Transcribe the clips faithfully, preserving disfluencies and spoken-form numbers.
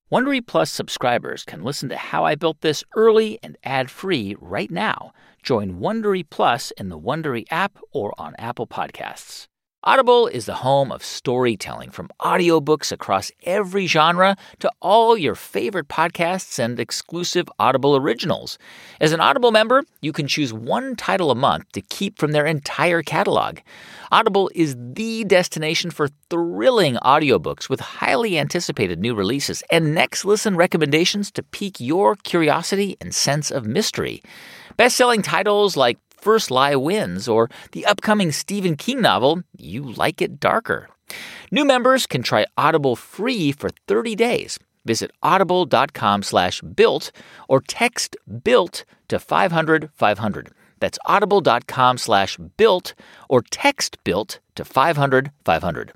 Wondery Plus subscribers can listen to How I Built This early and ad-free right now. Join Wondery Plus in the Wondery app or on Apple Podcasts. Audible is the home of storytelling, from audiobooks across every genre to all your favorite podcasts and exclusive Audible originals. As an Audible member, you can choose one title a month to keep from their entire catalog. Audible is the destination for thrilling audiobooks with highly anticipated new releases and next listen recommendations to pique your curiosity and sense of mystery. Best-selling titles like First Lie Wins or the upcoming Stephen King novel, You Like It Darker. New members can try Audible free for thirty days. Visit audible.com slash built or text BUILT to five hundred five hundred. That's audible.com slash built or text BUILT to five hundred five hundred.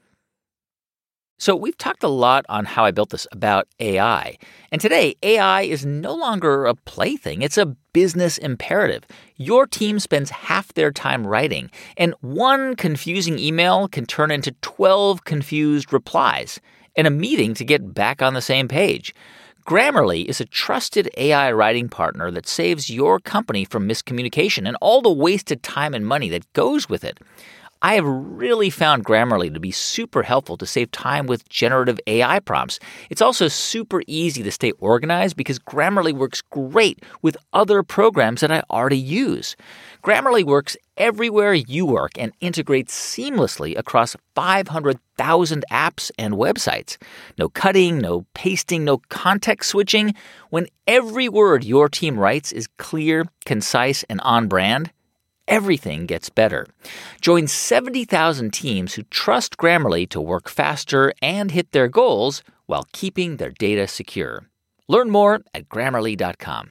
So we've talked a lot on How I Built This about A I. And today, A I is no longer a plaything. It's a business imperative. Your team spends half their time writing, and one confusing email can turn into twelve confused replies and a meeting to get back on the same page. Grammarly is a trusted A I writing partner that saves your company from miscommunication and all the wasted time and money that goes with it. I have really found Grammarly to be super helpful to save time with generative A I prompts. It's also super easy to stay organized because Grammarly works great with other programs that I already use. Grammarly works everywhere you work and integrates seamlessly across five hundred thousand apps and websites. No cutting, no pasting, no context switching. When every word your team writes is clear, concise, and on brand, everything gets better. Join seventy thousand teams who trust Grammarly to work faster and hit their goals while keeping their data secure. Learn more at Grammarly dot com.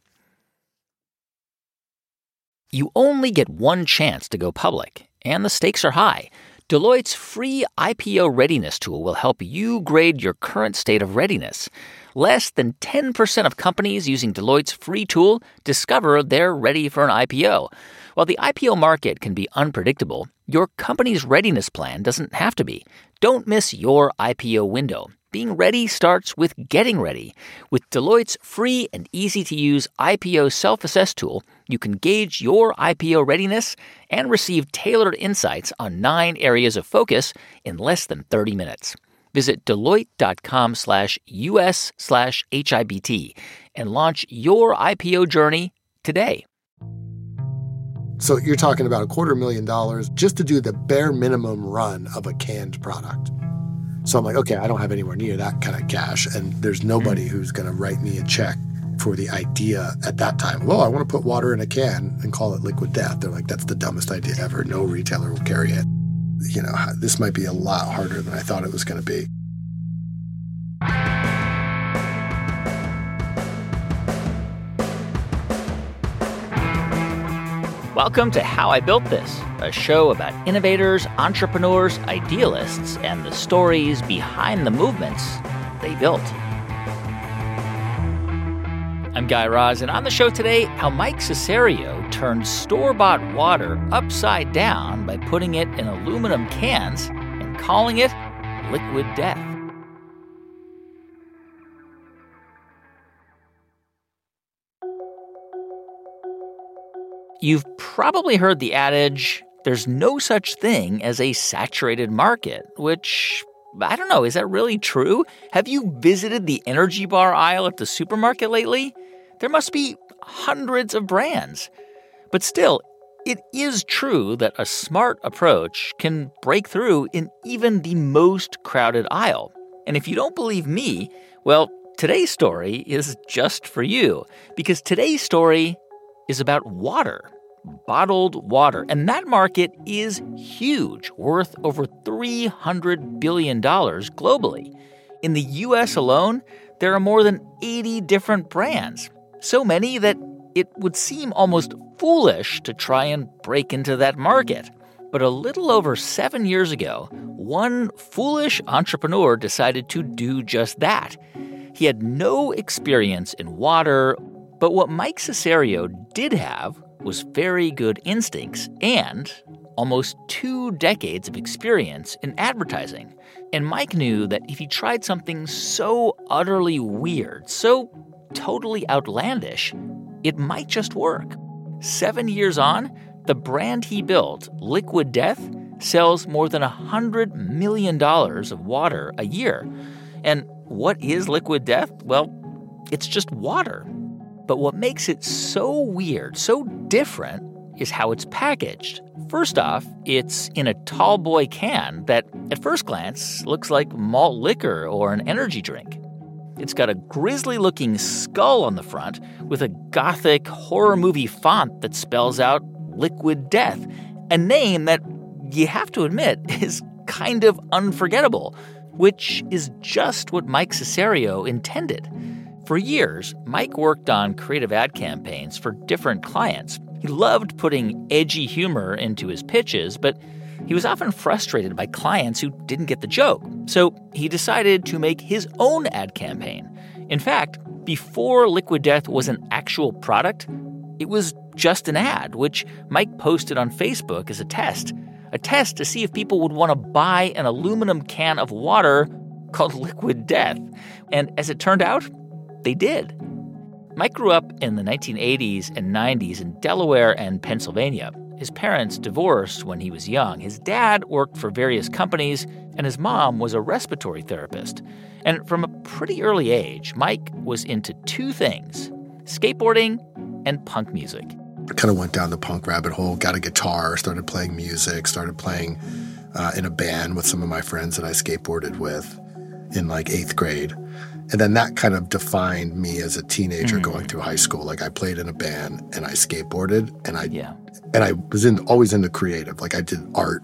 You only get one chance to go public, and the stakes are high. Deloitte's free I P O readiness tool will help you grade your current state of readiness. Less than ten percent of companies using Deloitte's free tool discover they're ready for an I P O. While the I P O market can be unpredictable, your company's readiness plan doesn't have to be. Don't miss your I P O window. Being ready starts with getting ready. With Deloitte's free and easy-to-use I P O self-assess tool, you can gauge your I P O readiness and receive tailored insights on nine areas of focus in less than thirty minutes. Visit Deloitte.com slash US slash HIBT and launch your I P O journey today. So you're talking about a quarter million dollars just to do the bare minimum run of a canned product. So I'm like, okay, I don't have anywhere near that kind of cash, and there's nobody who's going to write me a check for the idea at that time. Well, I want to put water in a can and call it Liquid Death. They're like, that's the dumbest idea ever. No retailer will carry it. You know, this might be a lot harder than I thought it was going to be. Welcome to How I Built This, a show about innovators, entrepreneurs, idealists, and the stories behind the movements they built. I'm Guy Raz, and on the show today, how Mike Cesario turned store-bought water upside down by putting it in aluminum cans and calling it Liquid Death. You've probably heard the adage, there's no such thing as a saturated market, which, I don't know, is that really true? Have you visited the energy bar aisle at the supermarket lately? There must be hundreds of brands. But still, it is true that a smart approach can break through in even the most crowded aisle. And if you don't believe me, well, today's story is just for you, because today's story is about water, bottled water. And that market is huge, worth over three hundred billion dollars globally. In the U S alone, there are more than eighty different brands. So many that it would seem almost foolish to try and break into that market. But a little over seven years ago, one foolish entrepreneur decided to do just that. He had no experience in water, but what Mike Cesario did have was very good instincts and almost two decades of experience in advertising. And Mike knew that if he tried something so utterly weird, so totally outlandish, it might just work. Seven years on, the brand he built, Liquid Death, sells more than one hundred million dollars of water a year. And what is Liquid Death? Well, it's just water. But what makes it so weird, so different, is how it's packaged. First off, it's in a tall boy can that, at first glance, looks like malt liquor or an energy drink. It's got a grisly-looking skull on the front with a gothic horror movie font that spells out Liquid Death, a name that, you have to admit, is kind of unforgettable, which is just what Mike Cesario intended. For years, Mike worked on creative ad campaigns for different clients. He loved putting edgy humor into his pitches, but he was often frustrated by clients who didn't get the joke. So he decided to make his own ad campaign. In fact, before Liquid Death was an actual product, it was just an ad, which Mike posted on Facebook as a test. A test to see if people would want to buy an aluminum can of water called Liquid Death. And as it turned out, they did. Mike grew up in the nineteen eighties and nineties in Delaware and Pennsylvania. His parents divorced when he was young. His dad worked for various companies, and his mom was a respiratory therapist. And from a pretty early age, Mike was into two things: skateboarding and punk music. I kind of went down the punk rabbit hole, got a guitar, started playing music, started playing uh, in a band with some of my friends that I skateboarded with in like eighth grade. And then that kind of defined me as a teenager mm-hmm. going through high school. Like I played in a band and I skateboarded and I yeah. and I was in always into creative. Like I did art,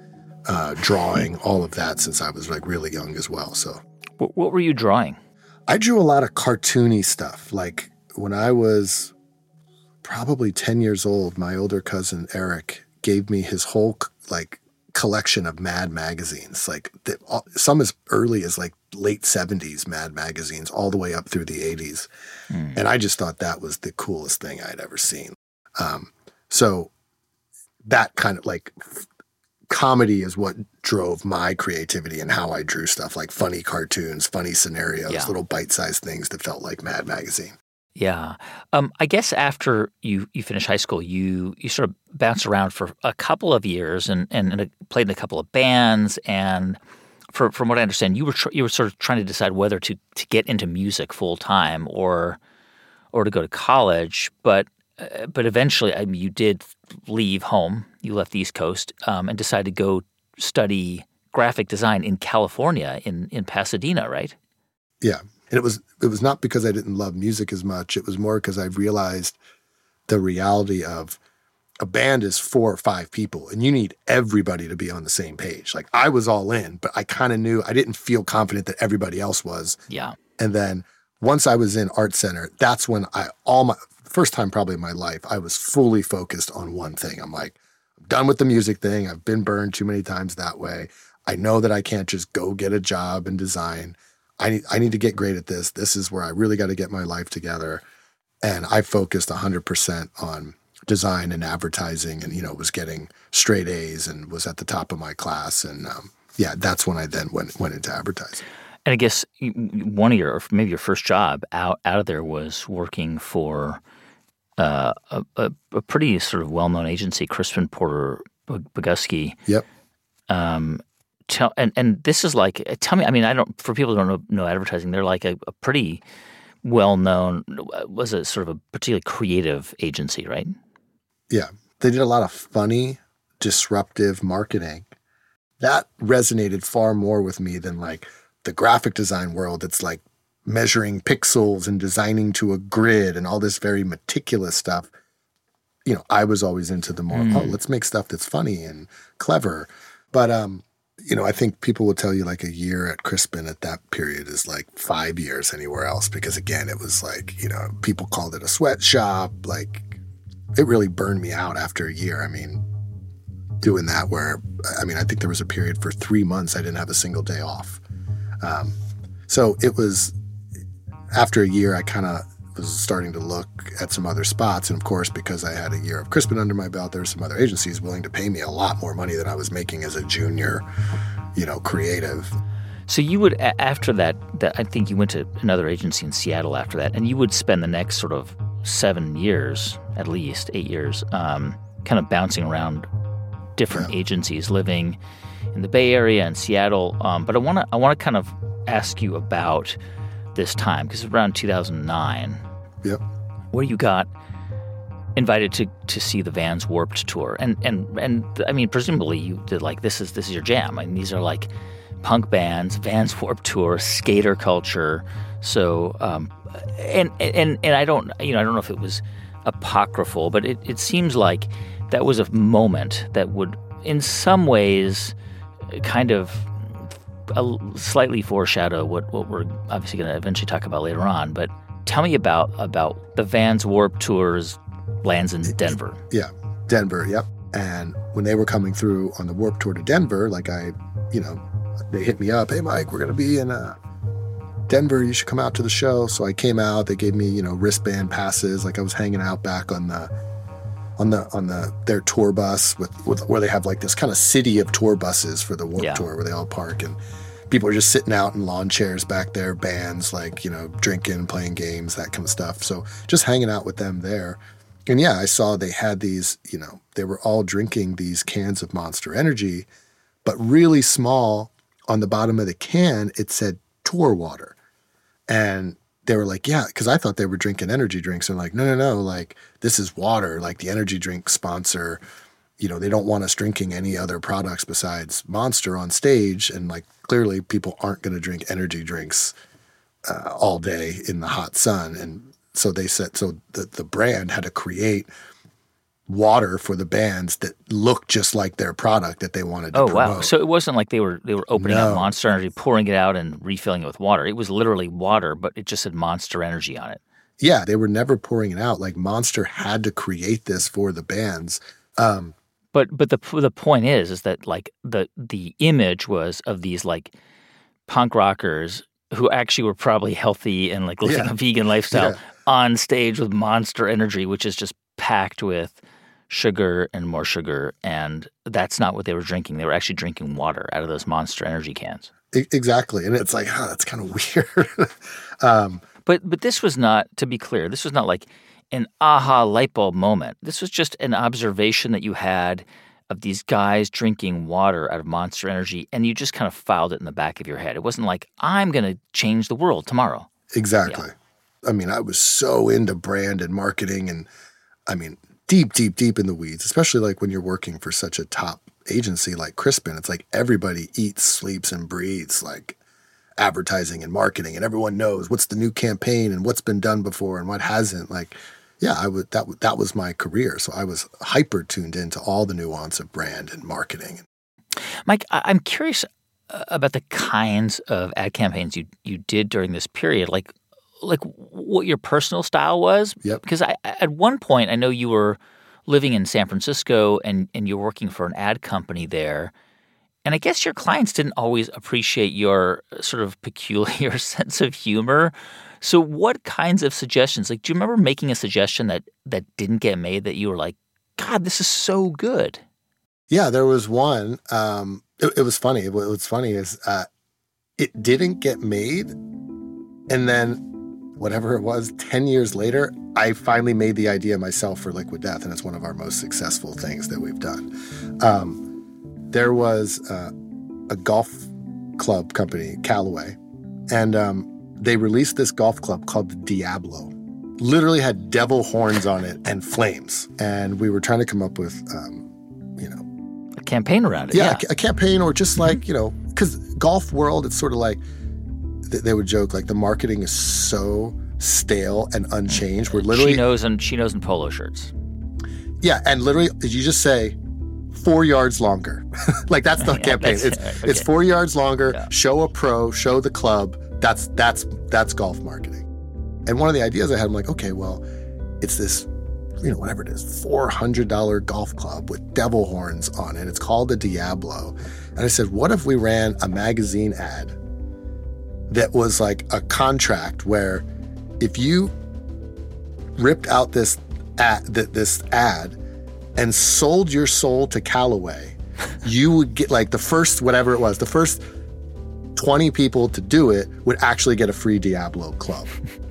uh, drawing, all of that since I was like really young as well. So what, what were you drawing? I drew a lot of cartoony stuff. Like when I was probably ten years old, my older cousin Eric gave me his whole like collection of Mad magazines, like the, some as early as like late seventies Mad magazines all the way up through the eighties. Mm. And I just thought that was the coolest thing I'd ever seen. Um, so that kind of like f- comedy is what drove my creativity and how I drew stuff, like funny cartoons, funny scenarios, yeah. little bite-sized things that felt like Mad magazine. Yeah. Um, I guess after you, you finished high school, you you sort of bounced around for a couple of years and, and, and played in a couple of bands. And for, from what I understand, you were tr- you were sort of trying to decide whether to, to get into music full time or or to go to college. But uh, but eventually, I mean, you did leave home. You left the East Coast um, and decided to go study graphic design in California, in in Pasadena, right? Yeah. And it was it was not because I didn't love music as much. It was more because I realized the reality of a band is four or five people, and you need everybody to be on the same page. Like I was all in, but I kind of knew I didn't feel confident that everybody else was. Yeah. And then once I was in Art Center, that's when I all my first time probably in my life, I was fully focused on one thing. I'm like, I'm done with the music thing. I've been burned too many times that way. I know that I can't just go get a job in design. I need, I need to get great at this. This is where I really got to get my life together. And I focused one hundred percent on design and advertising and, you know, was getting straight A's and was at the top of my class. And, um, yeah, that's when I then went went into advertising. And I guess one of your, or maybe your first job out, out of there was working for uh, a, a, a pretty sort of well-known agency, Crispin Porter Bogusky. Yep. Um Tell, and, and this is like, tell me, I mean, I don't, for people who don't know, know advertising, they're like a, a pretty well-known, was a sort of a particularly creative agency, right? Yeah. They did a lot of funny, disruptive marketing. That resonated far more with me than like the graphic design world. It's like measuring pixels and designing to a grid and all this very meticulous stuff. You know, I was always into the more, mm. oh, let's make stuff that's funny and clever. But, um, you know, I think people will tell you like a year at Crispin at that period is like five years anywhere else because, again, it was like, you know, people called it a sweatshop. Like, it really burned me out after a year. I mean, doing that where, I mean, I think there was a period for three months I didn't have a single day off. Um, so it was, after a year, I kind of was starting to look at some other spots. And of course, because I had a year of Crispin under my belt, there were some other agencies willing to pay me a lot more money than I was making as a junior, you know, creative. So you would, after that, that I think you went to another agency in Seattle after that, and you would spend the next sort of seven years, at least eight years, um, kind of bouncing around different yeah. agencies, living in the Bay Area and Seattle. Um, but I want to I want to kind of ask you about this time, because it's around two thousand nine, yep. where you got invited to to see the Vans Warped Tour, and and and I mean, presumably you did like this is this is your jam. I mean, these are like punk bands, Vans Warped Tour, skater culture. So, um, and and and I don't, you know, I don't know if it was apocryphal, but it, it seems like that was a moment that would, in some ways, kind of a, slightly foreshadow what what we're obviously going to eventually talk about later on. But tell me about about the Vans Warped Tour's lands in Denver. Yeah, Denver. Yep. And when they were coming through on the Warped Tour to Denver, like I, you know. They hit me up, hey, Mike, we're going to be in uh, Denver. You should come out to the show. So I came out. They gave me, you know, wristband passes. Like I was hanging out back on the, on the, on the their tour bus with, with where they have like this kind of city of tour buses for the Warped yeah. Tour where they all park. And people are just sitting out in lawn chairs back there, bands like, you know, drinking, playing games, that kind of stuff. So just hanging out with them there. And yeah, I saw they had these, you know, they were all drinking these cans of Monster Energy, but really small. On the bottom of the can, it said tour water. And they were like, yeah, because I thought they were drinking energy drinks. And like, no, no, no, like this is water. Like the energy drink sponsor, you know, they don't want us drinking any other products besides Monster on stage. And like clearly people aren't going to drink energy drinks uh, all day in the hot sun. And so they said, so the, the brand had to create water for the bands that looked just like their product that they wanted to oh, promote. Wow. So it wasn't like they were they were opening no. up Monster Energy, pouring it out and refilling it with water. It was literally water, but it just said Monster Energy on it. Yeah, they were never pouring it out. Like Monster had to create this for the bands. Um, but but the the point is is that like the the image was of these like punk rockers who actually were probably healthy and like living yeah. a vegan lifestyle yeah. on stage with Monster Energy, which is just packed with sugar and more sugar, and that's not what they were drinking. They were actually drinking water out of those Monster Energy cans. Exactly, and it's like, huh, that's kind of weird. um, but but this was not, to be clear, this was not like an aha light bulb moment. This was just an observation that you had of these guys drinking water out of Monster Energy, and you just kind of filed it in the back of your head. It wasn't like, I'm going to change the world tomorrow. Exactly. Yeah. I mean, I was so into brand and marketing, and I mean, deep, deep, deep in the weeds, especially like when you're working for such a top agency like Crispin. It's like everybody eats, sleeps, and breathes like advertising and marketing, and everyone knows what's the new campaign and what's been done before and what hasn't. Like, yeah, I would that that was my career, so I was hyper tuned into all the nuance of brand and marketing. Mike, I'm curious about the kinds of ad campaigns you you did during this period, like. like what your personal style was. Yep. Because I, at one point, I know you were living in San Francisco and, and you're working for an ad company there. And I guess your clients didn't always appreciate your sort of peculiar sense of humor. So what kinds of suggestions, like, do you remember making a suggestion that, that didn't get made that you were like, God, this is so good? Yeah, there was one. Um, it, it was funny. What was funny is uh, it didn't get made. And then whatever it was, ten years later, I finally made the idea myself for Liquid Death, and it's one of our most successful things that we've done. Um, there was uh, a golf club company, Callaway, and um, they released this golf club called the Diablo. Literally had devil horns on it and flames. And we were trying to come up with, um, you know... a campaign around it, yeah. yeah. A, a campaign, or just like, you know, because golf world, it's sort of like, they would joke like the marketing is so stale and unchanged. We're literally chinos and chinos and polo shirts. Yeah, and literally, you just say four yards longer. Like that's the yeah, campaign. That's, it's okay. It's four yards longer. Yeah. Show a pro. Show the club. That's that's that's golf marketing. And one of the ideas I had, I'm like, okay, well, it's this, you know, whatever it is, four hundred dollars golf club with devil horns on it. It's called the Diablo. And I said, what if we ran a magazine ad that was like a contract where if you ripped out this ad, this ad and sold your soul to Callaway, you would get like the first, whatever it was, the first twenty people to do it would actually get a free Diablo club.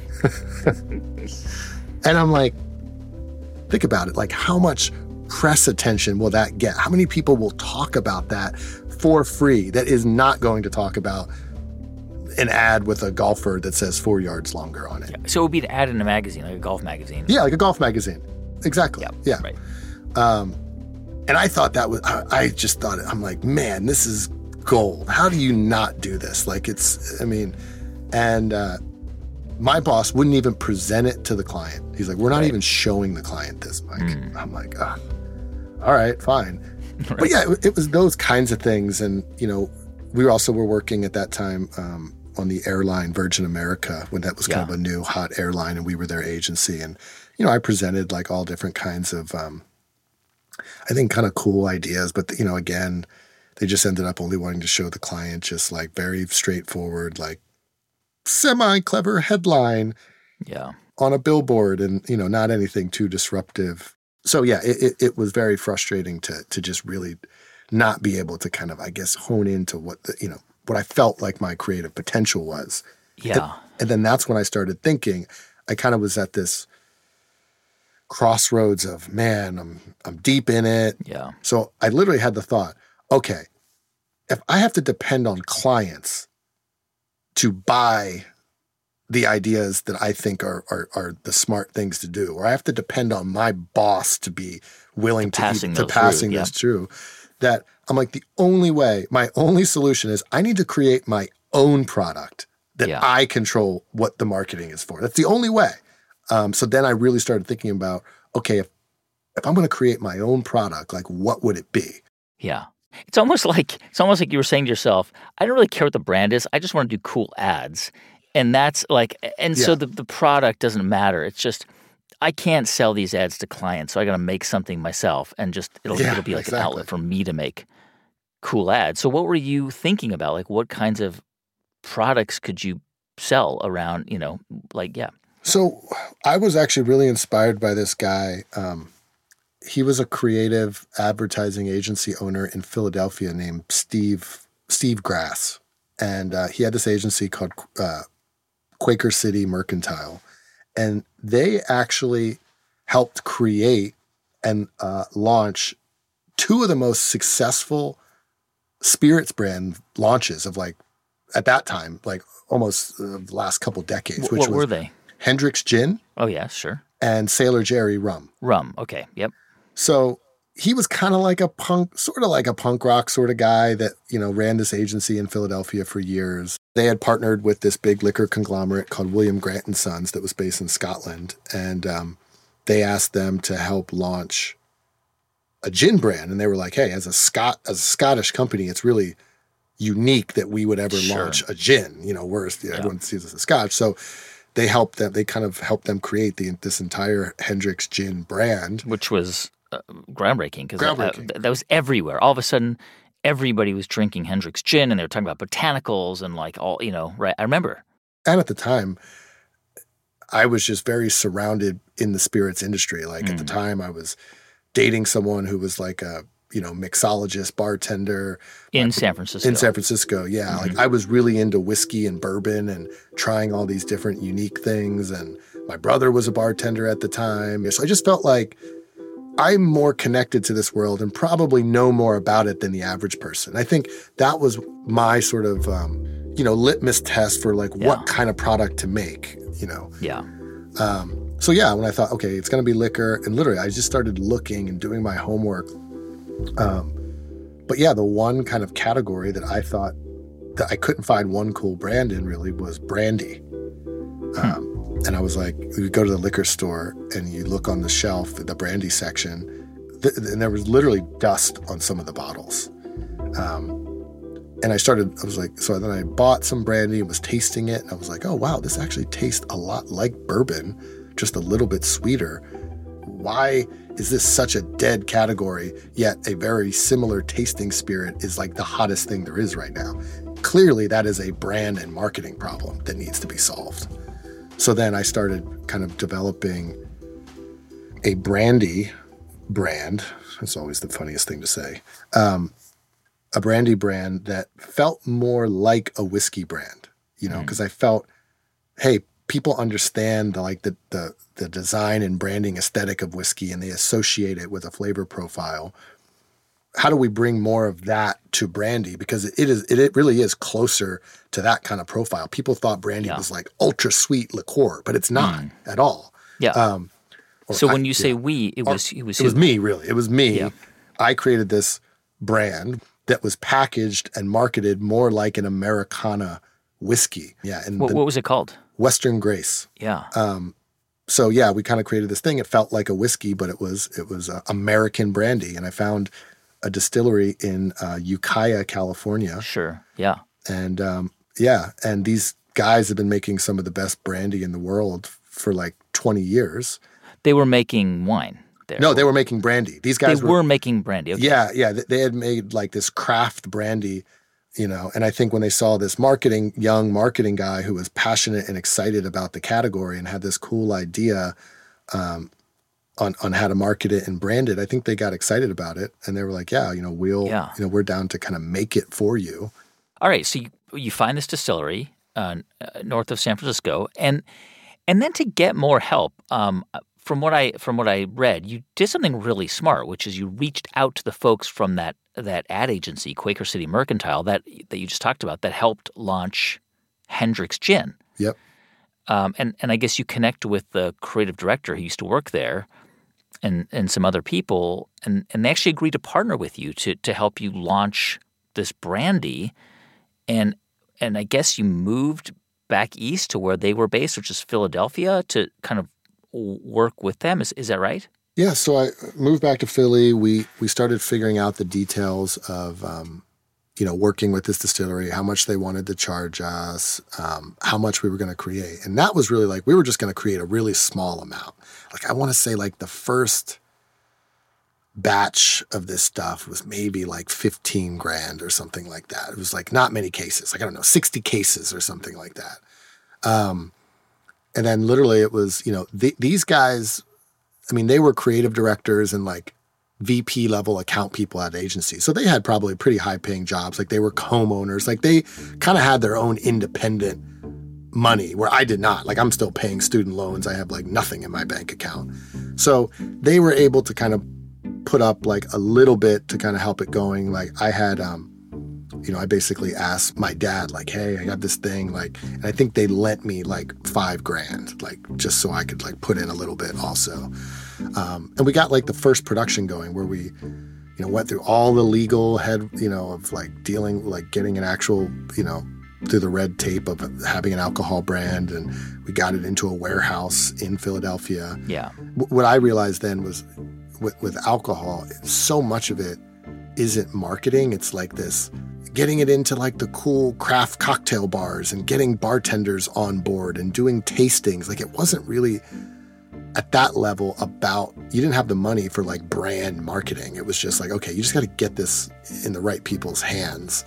And I'm like, think about it. Like, how much press attention will that get? How many people will talk about that for free that is not going to talk about an ad with a golfer that says four yards longer on it? Yeah. So it would be an ad in a magazine, like a golf magazine. Yeah, like a golf magazine. Exactly. Yep, yeah. Right. Um, and I thought that was, I, I just thought, I'm like, man, this is gold. How do you not do this? Like, it's, I mean, and uh, my boss wouldn't even present it to the client. He's like, we're not right. even showing the client this, Mike. Mm. I'm like, oh, all right, fine. Right. But yeah, it, it was those kinds of things. And, you know, we were also were working at that time um, on the airline Virgin America, when that was kind yeah. of a new hot airline, and we were their agency. And, you know, I presented like all different kinds of, um, I think, kind of cool ideas. But, you know, again, they just ended up only wanting to show the client just like very straightforward, like semi-clever headline yeah. on a billboard, and, you know, not anything too disruptive. So yeah, it, it, it was very frustrating to to just really not be able to kind of, I guess, hone into what the, you know, what I felt like my creative potential was. Yeah. And, and then that's when I started thinking, I kind of was at this crossroads of, man, I'm I'm deep in it. Yeah. So I literally had the thought, okay, if I have to depend on clients to buy the ideas that I think are, are are the smart things to do, or I have to depend on my boss to be willing to, passing, to, to passing through, this yeah. through, that I'm like, the only way, my only solution is I need to create my own product that yeah. I control what the marketing is for. That's the only way. Um, so then I really started thinking about, okay, if, if I'm going to create my own product, like, what would it be? Yeah. It's almost like it's almost like you were saying to yourself, I don't really care what the brand is. I just want to do cool ads. And that's like, and so Yeah. the, the product doesn't matter. It's just, I can't sell these ads to clients, so I got to make something myself, and just it'll Yeah, it'll be like exactly. an outlet for me to make cool ads. So what were you thinking about? Like, what kinds of products could you sell around? You know, like yeah. So I was actually really inspired by this guy. Um, he was a creative advertising agency owner in Philadelphia named Steve Steve Grass, and uh, he had this agency called uh, Quaker City Mercantile, and they actually helped create and uh, launch two of the most successful spirits brand launches of, like, at that time, like almost uh, the last couple decades. W- which what was were they? Hendrick's Gin. Oh yeah, sure. And Sailor Jerry Rum. Rum. Okay. Yep. So he was kind of like a punk, sort of like a punk rock sort of guy that, you know, ran this agency in Philadelphia for years. They had partnered with this big liquor conglomerate called William Grant and Sons that was based in Scotland. And um, they asked them to help launch a gin brand. And they were like, hey, as a Scot, as a Scottish company, it's really unique that we would ever Sure. launch a gin. You know, whereas Yeah. everyone sees us as Scotch. So they helped them, they kind of helped them create the this entire Hendrick's Gin brand. Which was uh, groundbreaking because that, Groundbreaking. that, that was everywhere. All of a sudden, everybody was drinking Hendrick's Gin, and they were talking about botanicals and like all, you know, right? I remember. And at the time, I was just very surrounded in the spirits industry. Like mm. at the time, I was dating someone who was like a, you know, mixologist, bartender. In like, San Francisco. In San Francisco, yeah. Mm-hmm. Like I was really into whiskey and bourbon and trying all these different unique things. And my brother was a bartender at the time. So I just felt like I'm more connected to this world and probably know more about it than the average person. I think that was my sort of, um, you know, litmus test for like yeah. what kind of product to make, you know. Yeah. Um, so yeah, when I thought, okay, it's going to be liquor, and literally I just started looking and doing my homework. Um, but yeah, the one kind of category that I thought that I couldn't find one cool brand in really was brandy. Um, and I was like, you go to the liquor store and you look on the shelf, the brandy section, th- and there was literally dust on some of the bottles. Um, and I started, I was like, so then I bought some brandy and was tasting it. And I was like, oh, wow, this actually tastes a lot like bourbon, just a little bit sweeter. Why is this such a dead category, yet a very similar tasting spirit is like the hottest thing there is right now? Clearly, that is a brand and marketing problem that needs to be solved. So then I started kind of developing a brandy brand. That's always the funniest thing to say. Um, a brandy brand that felt more like a whiskey brand, you know, because mm. I felt, hey, people understand the, like the, the the design and branding aesthetic of whiskey, and they associate it with a flavor profile. How do we bring more of that to brandy? Because it is it, it really is closer to that kind of profile. People thought brandy yeah. was like ultra sweet liqueur, but it's not mm. at all. Yeah. Um, so when I, you say yeah. we, it was it was it was me really. It was me. Yeah. I created this brand that was packaged and marketed more like an Americana whiskey. Yeah. And what, the, what was it called? Western Grace. Yeah. Um, so yeah, we kind of created this thing. It felt like a whiskey, but it was it was uh, American brandy. And I found a distillery in uh, Ukiah, California. Sure. Yeah. And um, yeah, and these guys have been making some of the best brandy in the world for like twenty years. They were making wine there. No, they were making brandy. These guys they were, were making brandy. Okay. Yeah, yeah. They had made like this craft brandy, you know, and I think when they saw this marketing, young marketing guy who was passionate and excited about the category and had this cool idea um, on on how to market it and brand it, I think they got excited about it, and they were like, yeah, you know, we'll, yeah. you know, we're down to kind of make it for you. All right, so you, you find this distillery uh, north of San Francisco, and and then to get more help, um, from what I from what I read, you did something really smart, which is you reached out to the folks from that that ad agency, Quaker City Mercantile, that that you just talked about, that helped launch Hendrick's Gin. Yep. Um, and and I guess you connect with the creative director who used to work there, and and some other people, and and they actually agreed to partner with you to to help you launch this brandy, and and I guess you moved back east to where they were based, which is Philadelphia, to kind of work with them. Is is that right? Yeah. So I moved back to Philly. We we started figuring out the details of, um, you know, working with this distillery, how much they wanted to charge us, um, how much we were going to create. And that was really like, we were just going to create a really small amount. Like I want to say like the first batch of this stuff was maybe like fifteen grand or something like that. It was like not many cases, like, I don't know, sixty cases or something like that. Um, and then literally it was, you know, th- these guys, I mean, they were creative directors and like V P level account people at agencies. So they had probably pretty high paying jobs. Like they were homeowners. Like they kind of had their own independent money where I did not. Like I'm still paying student loans. I have like nothing in my bank account. So they were able to kind of put up like a little bit to kind of help it going. Like I had, um, you know, I basically asked my dad, like, hey, I got this thing, like, and I think they lent me like five grand, like, just so I could like put in a little bit also. Um, and we got like the first production going where we, you know, went through all the legal head, you know, of like dealing, like getting an actual, you know, through the red tape of having an alcohol brand, and we got it into a warehouse in Philadelphia. Yeah. W- what I realized then was with, with alcohol, so much of it isn't marketing. It's like this, getting it into like the cool craft cocktail bars and getting bartenders on board and doing tastings. Like it wasn't really at that level about, you didn't have the money for like brand marketing. It was just like, okay, you just got to get this in the right people's hands.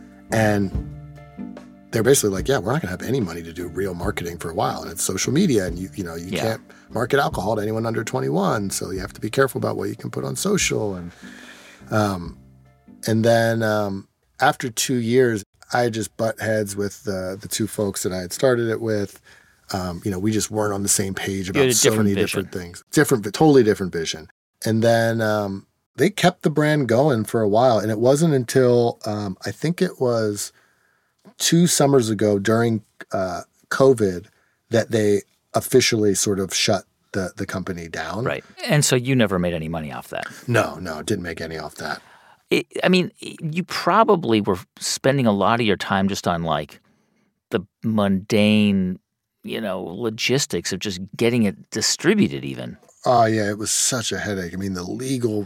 And they're basically like, yeah, we're not going to have any money to do real marketing for a while. And it's social media, and you you know, you yeah. can't market alcohol to anyone under twenty-one. So you have to be careful about what you can put on social. And, um, and then, um, after two years, I just butt heads with the the two folks that I had started it with. Um, you know, we just weren't on the same page about so many vision. different things. Different, totally different vision. And then um, they kept the brand going for a while. And it wasn't until um, I think it was two summers ago during uh, COVID that they officially sort of shut the the company down. Right. And so you never made any money off that. No, no, didn't make any off that. It, I mean, you probably were spending a lot of your time just on like the mundane, you know, logistics of just getting it distributed even. Oh, yeah. It was such a headache. I mean, the legal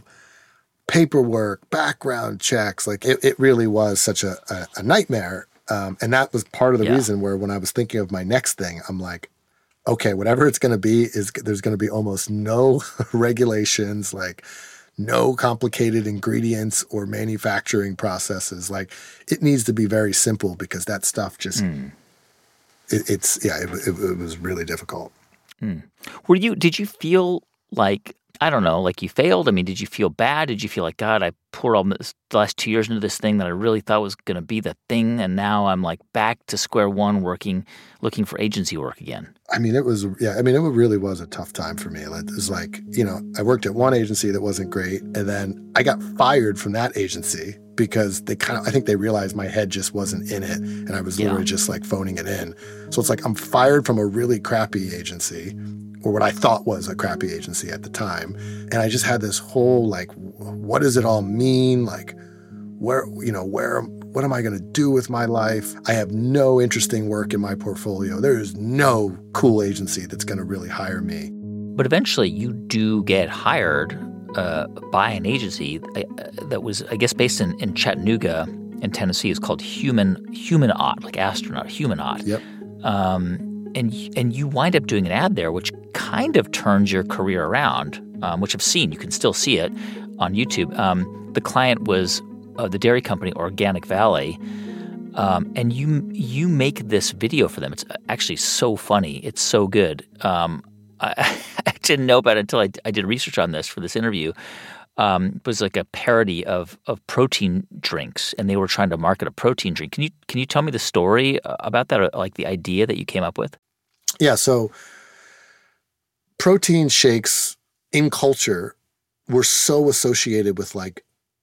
paperwork, background checks, like it, it really was such a, a, a nightmare. Um, and that was part of the yeah. reason where when I was thinking of my next thing, I'm like, okay, whatever it's going to be, is there's going to be almost no regulations, like no complicated ingredients or manufacturing processes. Like it needs to be very simple because that stuff just, mm. it, it's, yeah, it, it, it was really difficult. Mm. Were you, did you feel like I don't know, like you failed? I mean, did you feel bad? Did you feel like, God, I poured all this, the last two years into this thing that I really thought was going to be the thing, and now I'm like back to square one working, looking for agency work again? I mean, it was, yeah, I mean, it really was a tough time for me. It was like, you know, I worked at one agency that wasn't great, and then I got fired from that agency because they kind of, I think they realized my head just wasn't in it, and I was literally yeah. just like phoning it in. So it's like I'm fired from a really crappy agency, or what I thought was a crappy agency at the time. And I just had this whole, like, what does it all mean? Like, where, you know, where, what am I going to do with my life? I have no interesting work in my portfolio. There is no cool agency that's going to really hire me. But eventually you do get hired uh, by an agency uh, that was, I guess, based in, in Chattanooga in Tennessee. It's called Human, Humanaut, like astronaut, Humanaut. Yep. Um, And and you wind up doing an ad there, which kind of turns your career around, um, which I've seen. You can still see it on YouTube. Um, the client was uh, the dairy company Organic Valley, um, and you you make this video for them. It's actually so funny. It's so good. Um, I, I didn't know about it until I, I did research on this for this interview. Um, it was like a parody of of protein drinks, and they were trying to market a protein drink. Can you can you tell me the story about that, or like the idea that you came up with? Yeah, so protein shakes in culture were so associated with like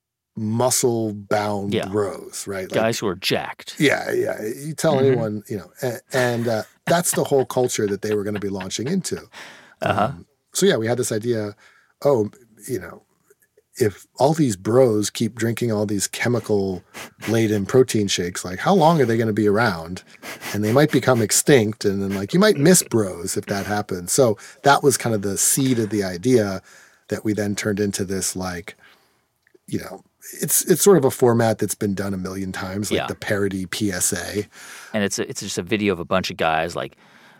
muscle-bound yeah. bros, right? Like, guys who are jacked. Yeah, yeah. You tell mm-hmm. anyone, you know, and, and uh, that's the whole culture that they were going to be launching into. Uh-huh. Um, so yeah, we had this idea, oh, you know, if all these bros keep drinking all these chemical-laden protein shakes, like how long are they going to be around? And they might become extinct, and then like you might miss bros if that happens. So that was kind of the seed of the idea that we then turned into this, like, you know, it's it's sort of a format that's been done a million times, like yeah. the parody P S A. And it's a, it's just a video of a bunch of guys like,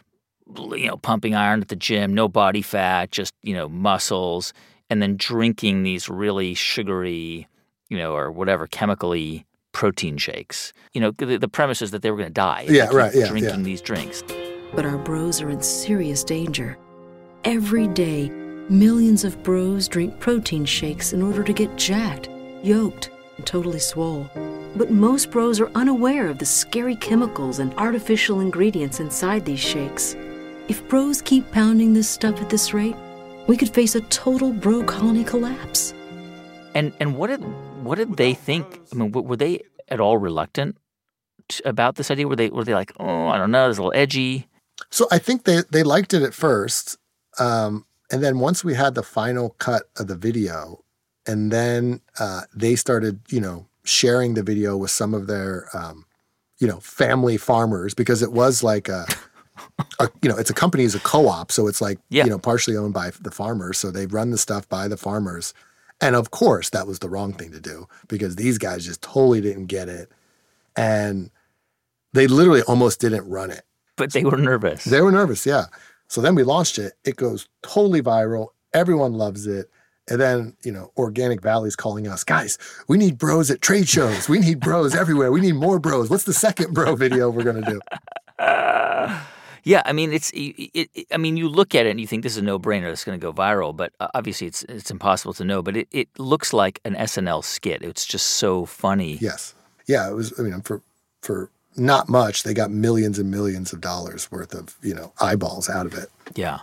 you know, pumping iron at the gym, no body fat, just, you know, muscles. And then drinking these really sugary, you know, or whatever chemically protein shakes. You know, the, the premise is that they were going to die. Yeah, right. Yeah, drinking yeah. these drinks. But our bros are in serious danger. Every day, millions of bros drink protein shakes in order to get jacked, yoked, and totally swole. But most bros are unaware of the scary chemicals and artificial ingredients inside these shakes. If bros keep pounding this stuff at this rate, we could face a total bro colony collapse. And and what did what did they think? I mean, were they at all reluctant to, about this idea? Were they were they like, oh, I don't know, it's a little edgy? So I think they they liked it at first, um, and then once we had the final cut of the video, and then uh, they started, you know, sharing the video with some of their, um, you know, family farmers, because it was like a. A, you know, it's a company, it's a co-op, so it's like, yeah. you know, partially owned by the farmers. So they run the stuff by the farmers. And of course, that was the wrong thing to do, because these guys just totally didn't get it. And they literally almost didn't run it. But they were nervous. They were nervous, yeah. So then we launched it. It goes totally viral. Everyone loves it. And then, you know, Organic Valley's calling us, guys, we need bros at trade shows. We need bros everywhere. We need more bros. What's the second bro video we're going to do? Uh... Yeah, I mean, it's. It, it, I mean, you look at it and you think this is a no-brainer. That's going to go viral, but uh, obviously, it's it's impossible to know. But it, it looks like an S N L skit. It's just so funny. Yes, yeah. It was. I mean, for for not much, they got millions and millions of dollars worth of, you know, eyeballs out of it. Yeah.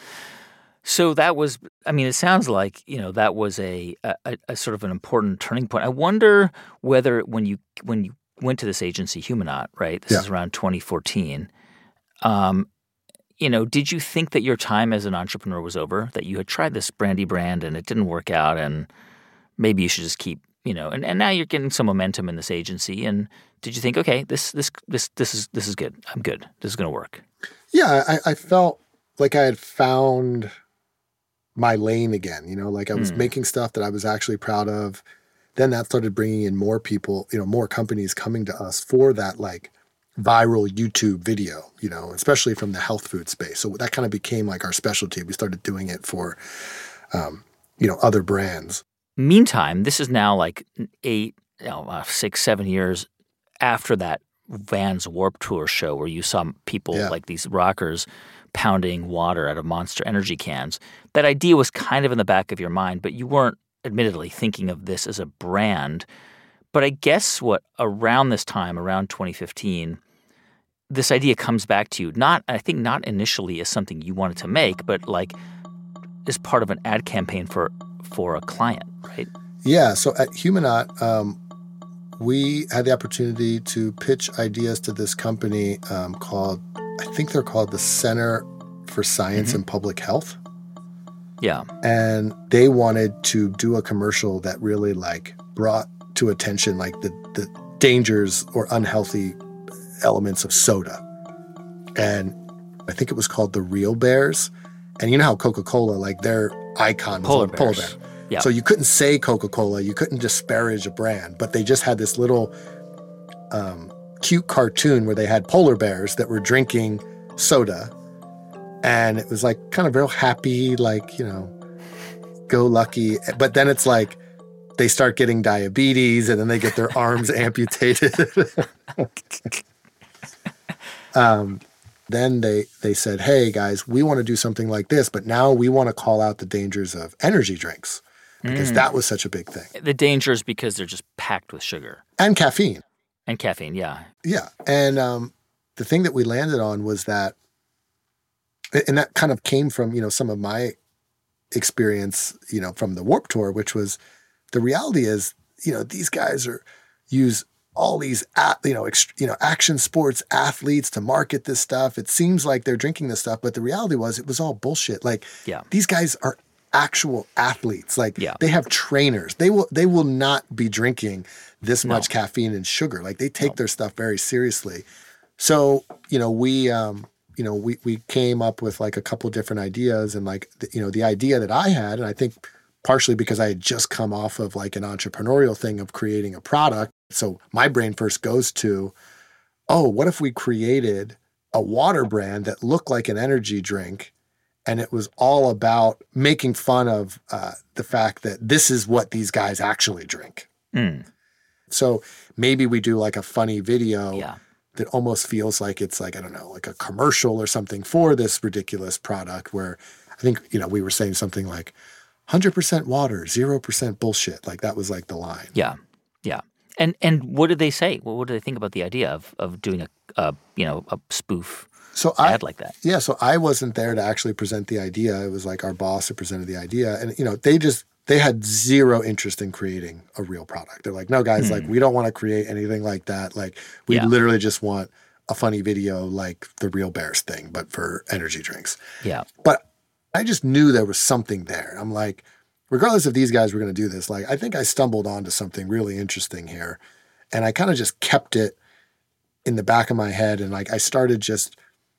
So that was. I mean, it sounds like, you know, that was a a, a sort of an important turning point. I wonder whether when you when you went to this agency, Humanaut, right? This yeah. is around twenty fourteen. Um, you know, did you think that your time as an entrepreneur was over, that you had tried this brandy brand and it didn't work out, and maybe you should just keep, you know, and, and now you're getting some momentum in this agency, and did you think, okay, this this this this is this is good. I'm good. This is going to work. Yeah, I, I felt like I had found my lane again, you know, like I was mm. making stuff that I was actually proud of. Then that started bringing in more people, you know, more companies coming to us for that, like, viral YouTube video, you know, especially from the health food space. So that kind of became like our specialty. We started doing it for, um, you know, other brands. Meantime, this is now like eight, you know, uh, six, seven years after that Vans Warped Tour show where you saw people yeah. like these rockers pounding water out of Monster Energy cans. That idea was kind of in the back of your mind, but you weren't admittedly thinking of this as a brand. But I guess what around this time, around twenty fifteen, this idea comes back to you. Not, I think, not initially as something you wanted to make, but like as part of an ad campaign for for a client, right? Yeah. So at Humanot, um, we had the opportunity to pitch ideas to this company um, called, I think they're called the Center for Science mm-hmm. and Public Health. Yeah. And they wanted to do a commercial that really like brought to attention like the, the dangers or unhealthy elements of soda. And I think it was called the Real Bears. And you know how Coca-Cola, like their icon was polar a polar bears. bear. Yeah. So you couldn't say Coca-Cola, you couldn't disparage a brand, but they just had this little um, cute cartoon where they had polar bears that were drinking soda. And it was like kind of real happy, like, you know, go lucky. But then it's like they start getting diabetes and then they get their arms amputated. um, then they, they said, hey, guys, we want to do something like this, but now we want to call out the dangers of energy drinks because mm. that was such a big thing. The dangers because they're just packed with sugar. And caffeine. And caffeine, yeah. Yeah. And um, the thing that we landed on was that, and that kind of came from, you know, some of my experience, you know, from the Warped Tour, which was the reality is, you know, these guys are use all these, you know, ext- you know, action sports athletes to market this stuff. It seems like they're drinking this stuff, but the reality was it was all bullshit. Like yeah. these guys are actual athletes. Like yeah. they have trainers. They will, they will not be drinking this no. much caffeine and sugar. Like they take no. their stuff very seriously. So, you know, we, um, you know, we, we came up with like a couple different ideas and like, the, you know, the idea that I had, and I think partially because I had just come off of like an entrepreneurial thing of creating a product. So my brain first goes to, oh, what if we created a water brand that looked like an energy drink and it was all about making fun of uh, the fact that this is what these guys actually drink. Mm. So maybe we do like a funny video yeah. that almost feels like it's like, I don't know, like a commercial or something for this ridiculous product where I think, you know, we were saying something like one hundred percent water, zero percent bullshit. Like that was like the line. Yeah. Yeah. And and what did they say? What, what did they think about the idea of of doing a, a you know, a spoof so ad I, like that? Yeah. So I wasn't there to actually present the idea. It was like our boss who presented the idea. And, you know, they just, they had zero interest in creating a real product. They're like, no, guys, hmm. like, we don't want to create anything like that. Like, we yeah. literally just want a funny video like the Real Bears thing, but for energy drinks. Yeah. But I just knew there was something there. I'm like, regardless if these guys were going to do this, like, I think I stumbled onto something really interesting here. And I kind of just kept it in the back of my head. And like, I started just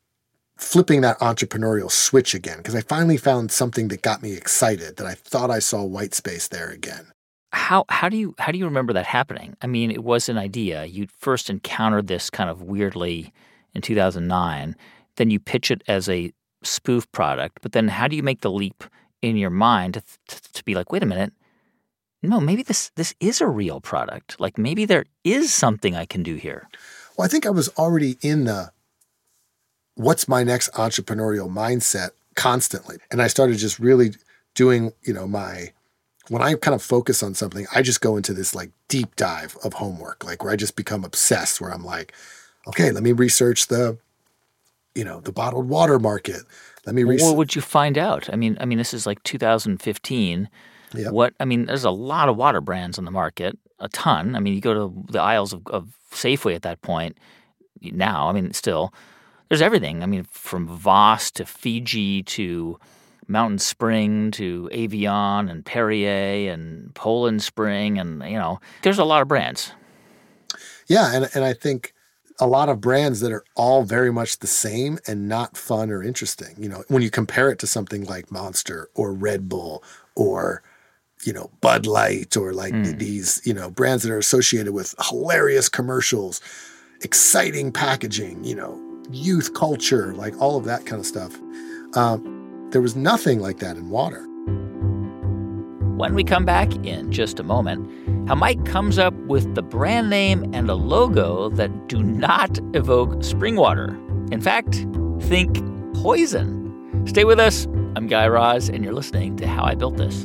flipping that entrepreneurial switch again, because I finally found something that got me excited, that I thought I saw white space there again. How how do you how do you remember that happening? I mean, it was an idea. You first encountered this kind of weirdly in two thousand nine. Then you pitch it as a spoof product. But then how do you make the leap in your mind to, to, to be like, wait a minute, no, maybe this this is a real product. Like maybe there is something I can do here. Well, I think I was already in the what's my next entrepreneurial mindset constantly. And I started just really doing, you know, my, when I kind of focus on something, I just go into this like deep dive of homework, like where I just become obsessed, where I'm like, okay, let me research the, you know, the bottled water market. Let me research. What would you find out? I mean, I mean, this is like two thousand fifteen. Yep. What, I mean, there's a lot of water brands on the market, a ton. I mean, you go to the aisles of, of Safeway at that point now, I mean, still, there's everything. I mean, from Voss to Fiji to Mountain Spring to Evian and Perrier and Poland Spring, and, you know, there's a lot of brands. Yeah, and and I think a lot of brands that are all very much the same and not fun or interesting. You know, when you compare it to something like Monster or Red Bull or, you know, Bud Light or like mm. these, you know, brands that are associated with hilarious commercials, exciting packaging, you know, youth culture, like all of that kind of stuff. Um, there was nothing like that in water. When we come back in just a moment, how Mike comes up with the brand name and a logo that do not evoke spring water. In fact, think poison. Stay with us. I'm Guy Raz, and you're listening to How I Built This.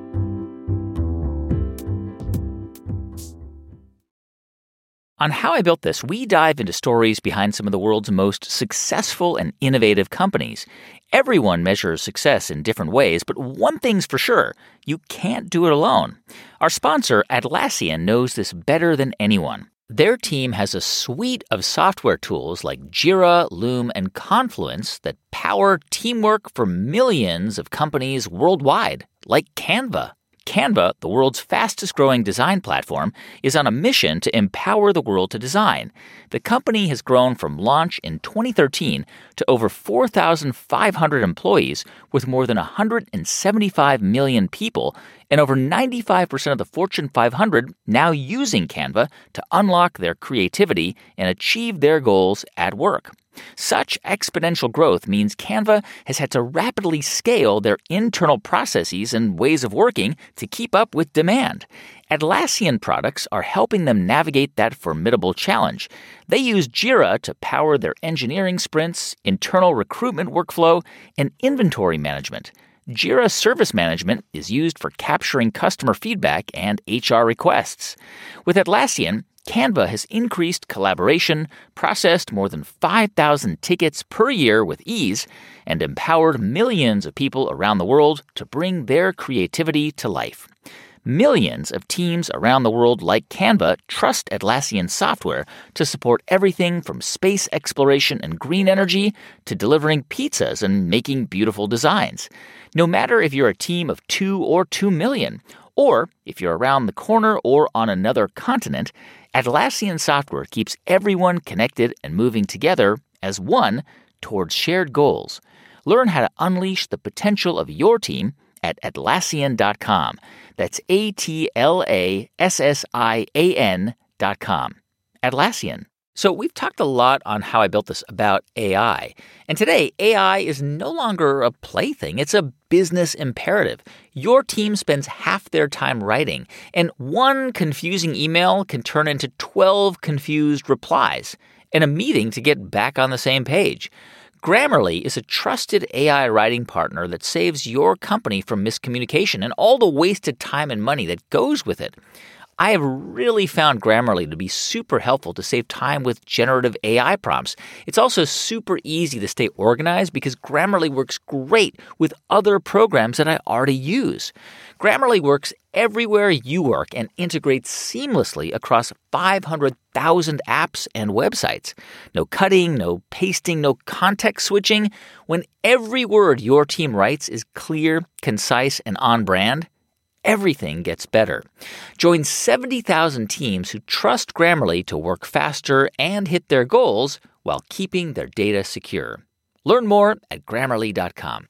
On How I Built This, we dive into stories behind some of the world's most successful and innovative companies. Everyone measures success in different ways, but one thing's for sure, you can't do it alone. Our sponsor, Atlassian, knows this better than anyone. Their team has a suite of software tools like Jira, Loom, and Confluence that power teamwork for millions of companies worldwide, like Canva. Canva, the world's fastest-growing design platform, is on a mission to empower the world to design. The company has grown from launch in twenty thirteen to over four thousand five hundred employees with more than one hundred seventy-five million people and over ninety-five percent of the Fortune five hundred now using Canva to unlock their creativity and achieve their goals at work. Such exponential growth means Canva has had to rapidly scale their internal processes and ways of working to keep up with demand. Atlassian products are helping them navigate that formidable challenge. They use Jira to power their engineering sprints, internal recruitment workflow, and inventory management. Jira Service Management is used for capturing customer feedback and H R requests. With Atlassian, Canva has increased collaboration, processed more than five thousand tickets per year with ease, and empowered millions of people around the world to bring their creativity to life. Millions of teams around the world like Canva trust Atlassian software to support everything from space exploration and green energy to delivering pizzas and making beautiful designs. No matter if you're a team of two or two million, or if you're around the corner or on another continent, Atlassian software keeps everyone connected and moving together as one towards shared goals. Learn how to unleash the potential of your team at Atlassian dot com. That's A T L A S S I A N dot com. Atlassian. So we've talked a lot on How I Built This about A I. And today, A I is no longer a plaything. It's a business imperative. Your team spends half their time writing, and one confusing email can turn into twelve confused replies, and a meeting to get back on the same page. Grammarly is a trusted A I writing partner that saves your company from miscommunication and all the wasted time and money that goes with it. I have really found Grammarly to be super helpful to save time with generative A I prompts. It's also super easy to stay organized because Grammarly works great with other programs that I already use. Grammarly works everywhere you work and integrates seamlessly across five hundred thousand apps and websites. No cutting, no pasting, no context switching. When every word your team writes is clear, concise, and on brand, everything gets better. Join seventy thousand teams who trust Grammarly to work faster and hit their goals while keeping their data secure. Learn more at Grammarly dot com.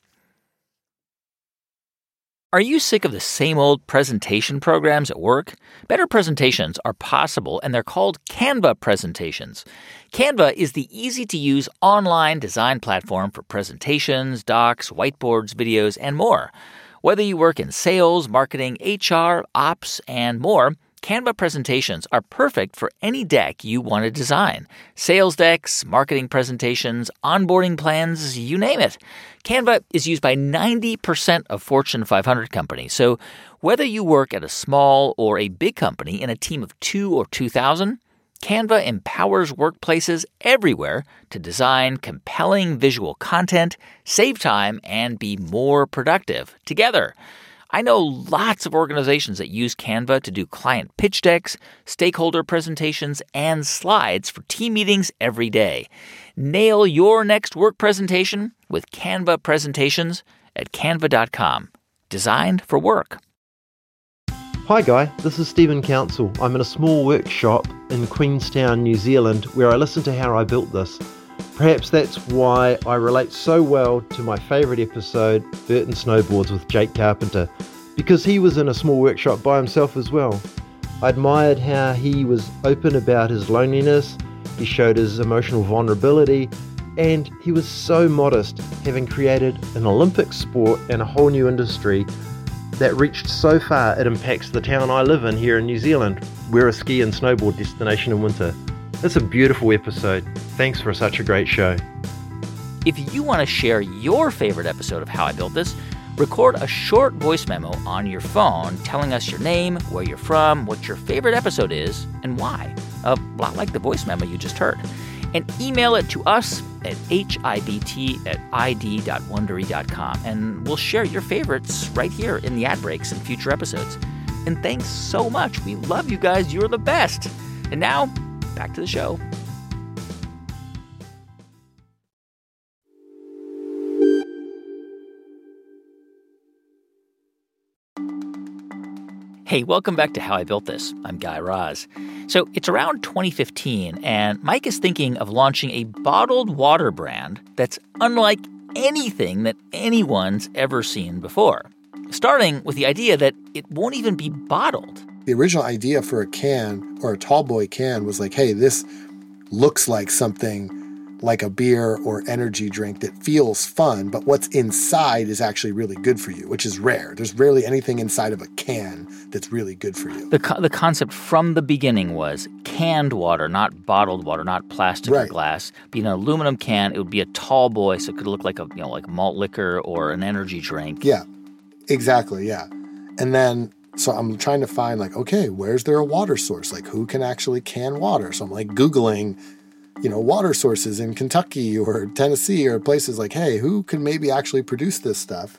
Are you sick of the same old presentation programs at work? Better presentations are possible, and they're called Canva presentations. Canva is the easy-to-use online design platform for presentations, docs, whiteboards, videos, and more. Whether you work in sales, marketing, H R, ops, and more, Canva presentations are perfect for any deck you want to design. Sales decks, marketing presentations, onboarding plans, you name it. Canva is used by ninety percent of Fortune five hundred companies. So whether you work at a small or a big company in a team of two or two thousand, Canva empowers workplaces everywhere to design compelling visual content, save time, and be more productive together. I know lots of organizations that use Canva to do client pitch decks, stakeholder presentations, and slides for team meetings every day. Nail your next work presentation with Canva presentations at canva dot com. Designed for work. Hi Guy, this is Stephen Council. I'm in a small workshop in Queenstown, New Zealand, where I listen to How I Built This. Perhaps that's why I relate so well to my favourite episode, Burton Snowboards with Jake Carpenter, because he was in a small workshop by himself as well. I admired how he was open about his loneliness, he showed his emotional vulnerability, and he was so modest, having created an Olympic sport and a whole new industry that reached so far it impacts the town I live in here in New Zealand. We're a ski and snowboard destination in winter. It's a beautiful episode. Thanks for such a great show. If you want to share your favorite episode of How I Built This, record a short voice memo on your phone telling us your name, where you're from, what your favorite episode is, and why. A lot like the voice memo you just heard. And email it to us at hibt at id.wondery.com. And we'll share your favorites right here in the ad breaks and future episodes. And thanks so much. We love you guys. You're the best. And now, back to the show. Hey, welcome back to How I Built This. I'm Guy Raz. So it's around twenty fifteen, and Mike is thinking of launching a bottled water brand that's unlike anything that anyone's ever seen before, starting with the idea that it won't even be bottled. The original idea for a can or a tall boy can was like, hey, this looks like something like a beer or energy drink that feels fun, but what's inside is actually really good for you, which is rare. There's rarely anything inside of a can that's really good for you. The co- the concept from the beginning was canned water, not bottled water, not plastic right. or glass. Be an aluminum can. It would be a tall boy, so it could look like a you know like malt liquor or an energy drink. Yeah, exactly. Yeah, and then so I'm trying to find like, okay, where's there a water source? Like, who can actually can water? So I'm like Googling, you know, water sources in Kentucky or Tennessee or places like, hey, who can maybe actually produce this stuff?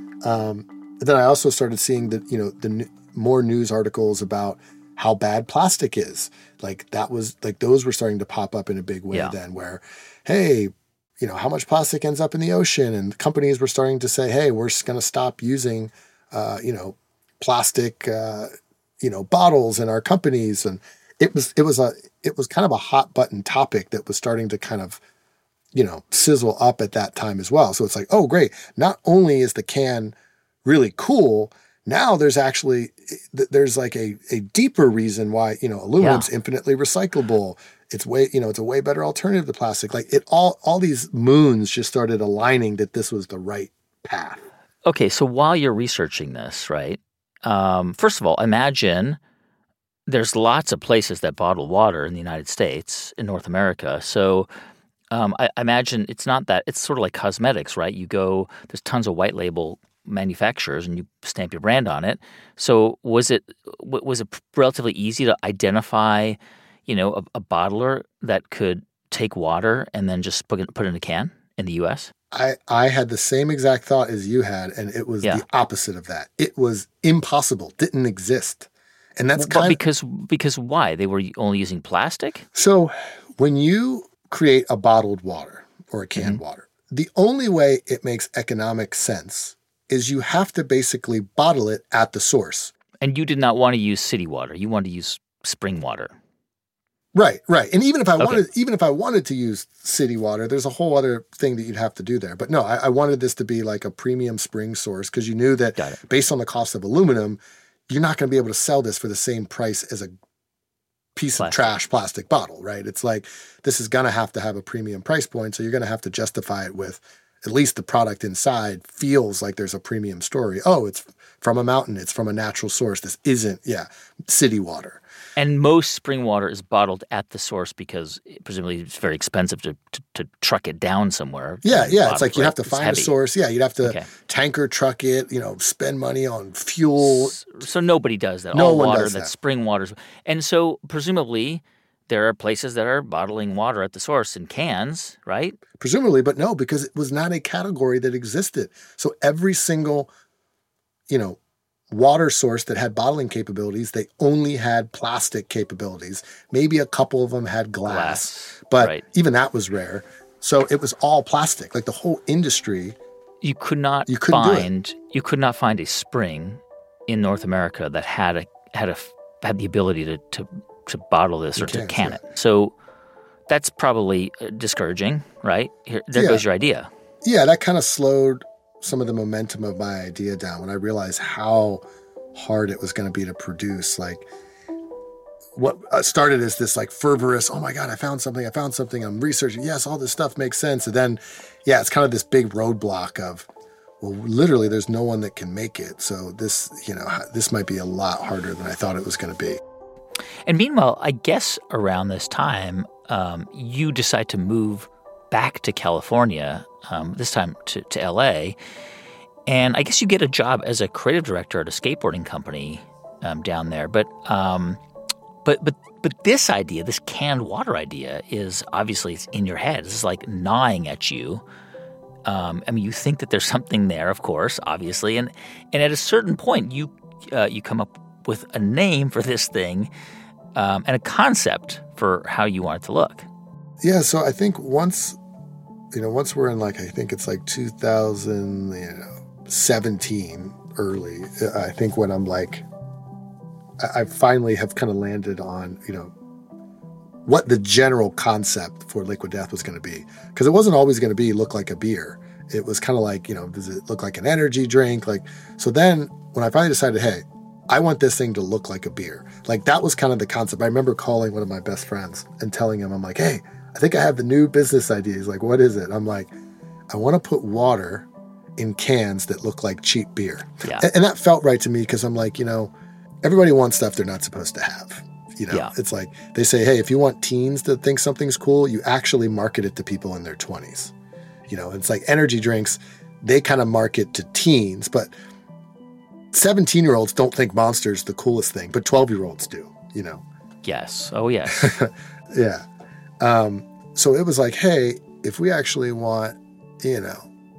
Um, then I also started seeing that, you know, the n- more news articles about how bad plastic is. Like that was like those were starting to pop up in a big way yeah. then where, hey, you know, how much plastic ends up in the ocean? And companies were starting to say, hey, we're going to stop using, uh, you know, plastic, uh, you know, bottles in our companies. And it was, it was a, it was kind of a hot button topic that was starting to kind of, you know, sizzle up at that time as well. So it's like, oh, great. Not only is the can really cool, now there's actually, there's like a, a deeper reason why, you know, aluminum's yeah. infinitely recyclable. It's way, you know, it's a way better alternative to plastic. Like it all, all these moons just started aligning that this was the right path. Okay. So while you're researching this, right, um, first of all, imagine there's lots of places that bottle water in the United States, in North America. So um, I, I imagine it's not that, it's sort of like cosmetics, right? You go, there's tons of white label manufacturers and you stamp your brand on it. So was it was it relatively easy to identify, you know, a, a bottler that could take water and then just put it, put it in a can in the U S? I, I had the same exact thought as you had, and it was yeah. the opposite of that. It was impossible, didn't exist. And that's well, kind because of, because why? They were only using plastic? So when you create a bottled water or a canned mm-hmm. water, the only way it makes economic sense is you have to basically bottle it at the source. And you did not want to use city water. You wanted to use spring water. Right, right. And even if I okay. wanted, even if I wanted to use city water, there's a whole other thing that you'd have to do there. But no, I, I wanted this to be like a premium spring source because you knew that based on the cost of aluminum, you're not going to be able to sell this for the same price as a piece plastic. of trash plastic bottle, right? It's like this is going to have to have a premium price point, so you're going to have to justify it with at least the product inside feels like there's a premium story. Oh, it's from a mountain. It's from a natural source. This isn't, yeah, city water. And most spring water is bottled at the source because presumably it's very expensive to, to, to truck it down somewhere. Yeah, yeah. It's like right? you have to find a source. Yeah, you'd have to okay. tanker truck it, you know, spend money on fuel. So, so nobody does that. No All one water does that's that. spring water. And so presumably there are places that are bottling water at the source in cans, right? Presumably, but no, because it was not a category that existed. So every single, you know, water source that had bottling capabilities, they only had plastic capabilities. Maybe a couple of them had glass, glass. but right. even that was rare. So it was all plastic. Like the whole industry. You could not you find you could not find a spring in North America that had a had a had the ability to to, to bottle this or to can it. So that's probably discouraging, right? Here, there yeah. goes your idea. Yeah, that kind of slowed some of the momentum of my idea down when I realized how hard it was going to be to produce. Like what started as this like fervorous, oh my God, I found something, I found something, I'm researching. Yes, all this stuff makes sense. And then, yeah, it's kind of this big roadblock of, well, literally there's no one that can make it. So this, you know, this might be a lot harder than I thought it was going to be. And meanwhile, I guess around this time, um, you decide to move back to California, um, this time to, to L A, and I guess you get a job as a creative director at a skateboarding company um, down there. But um, but but but this idea, this canned water idea, is obviously in your head. This is like gnawing at you. Um, I mean, you think that there's something there, of course, obviously, and and at a certain point, you uh, you come up with a name for this thing um, and a concept for how you want it to look. Yeah, so I think once, you know, once we're in like, I think it's like two thousand seventeen early, I think when I'm like, I, I finally have kind of landed on, you know, what the general concept for Liquid Death was going to be. Because it wasn't always going to be look like a beer. It was kind of like, you know, does it look like an energy drink? Like, so then when I finally decided, hey, I want this thing to look like a beer. Like that was kind of the concept. I remember calling one of my best friends and telling him, I'm like, hey, I think I have the new business idea. He's like, what is it? I'm like, I want to put water in cans that look like cheap beer. Yeah. And, and that felt right to me because I'm like, you know, everybody wants stuff they're not supposed to have. You know, yeah. It's like they say, hey, if you want teens to think something's cool, you actually market it to people in their twenties. You know, it's like energy drinks, they kind of market to teens, but seventeen-year-olds don't think Monster's the coolest thing, but twelve-year-olds do, you know. Yes. Oh, yes. Yeah. Um, so it was like, hey, if we actually want, you know,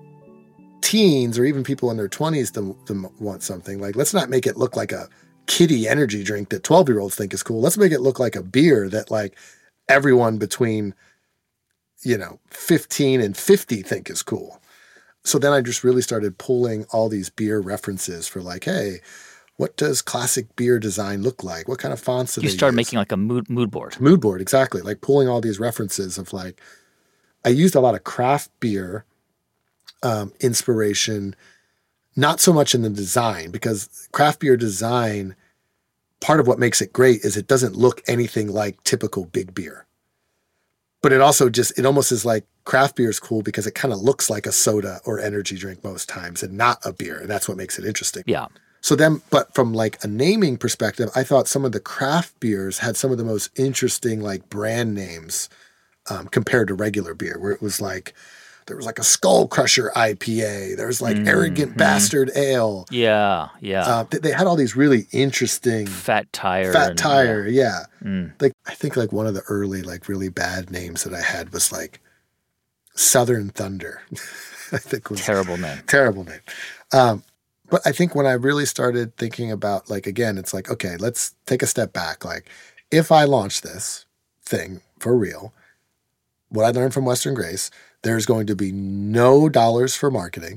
teens or even people in their twenties to, to want something, like let's not make it look like a kiddie energy drink that twelve-year-olds think is cool. Let's make it look like a beer that like everyone between, you know, fifteen and fifty think is cool. So then I just really started pulling all these beer references for like, hey, what does classic beer design look like? What kind of fonts do You they started use? making like a mood mood board. Mood board, exactly. Like pulling all these references of like, I used a lot of craft beer um, inspiration, not so much in the design, because craft beer design, part of what makes it great is it doesn't look anything like typical big beer. But it also just, it almost is like craft beer is cool because it kind of looks like a soda or energy drink most times and not a beer. And that's what makes it interesting. Yeah. So then, but from like a naming perspective, I thought some of the craft beers had some of the most interesting like brand names um, compared to regular beer, where it was like, there was like a Skull Crusher I P A. There was like mm-hmm. Arrogant Bastard Ale. Yeah, yeah. Uh, they, they had all these really interesting. Fat Tire. Fat and, Tire, yeah. yeah. Mm. Like I think like one of the early like really bad names that I had was like Southern Thunder. I think was terrible name. Terrible name. Um, but I think when I really started thinking about like again, it's like okay, let's take a step back. Like if I launch this thing for real, what I learned from Western Grace. There's going to be no dollars for marketing.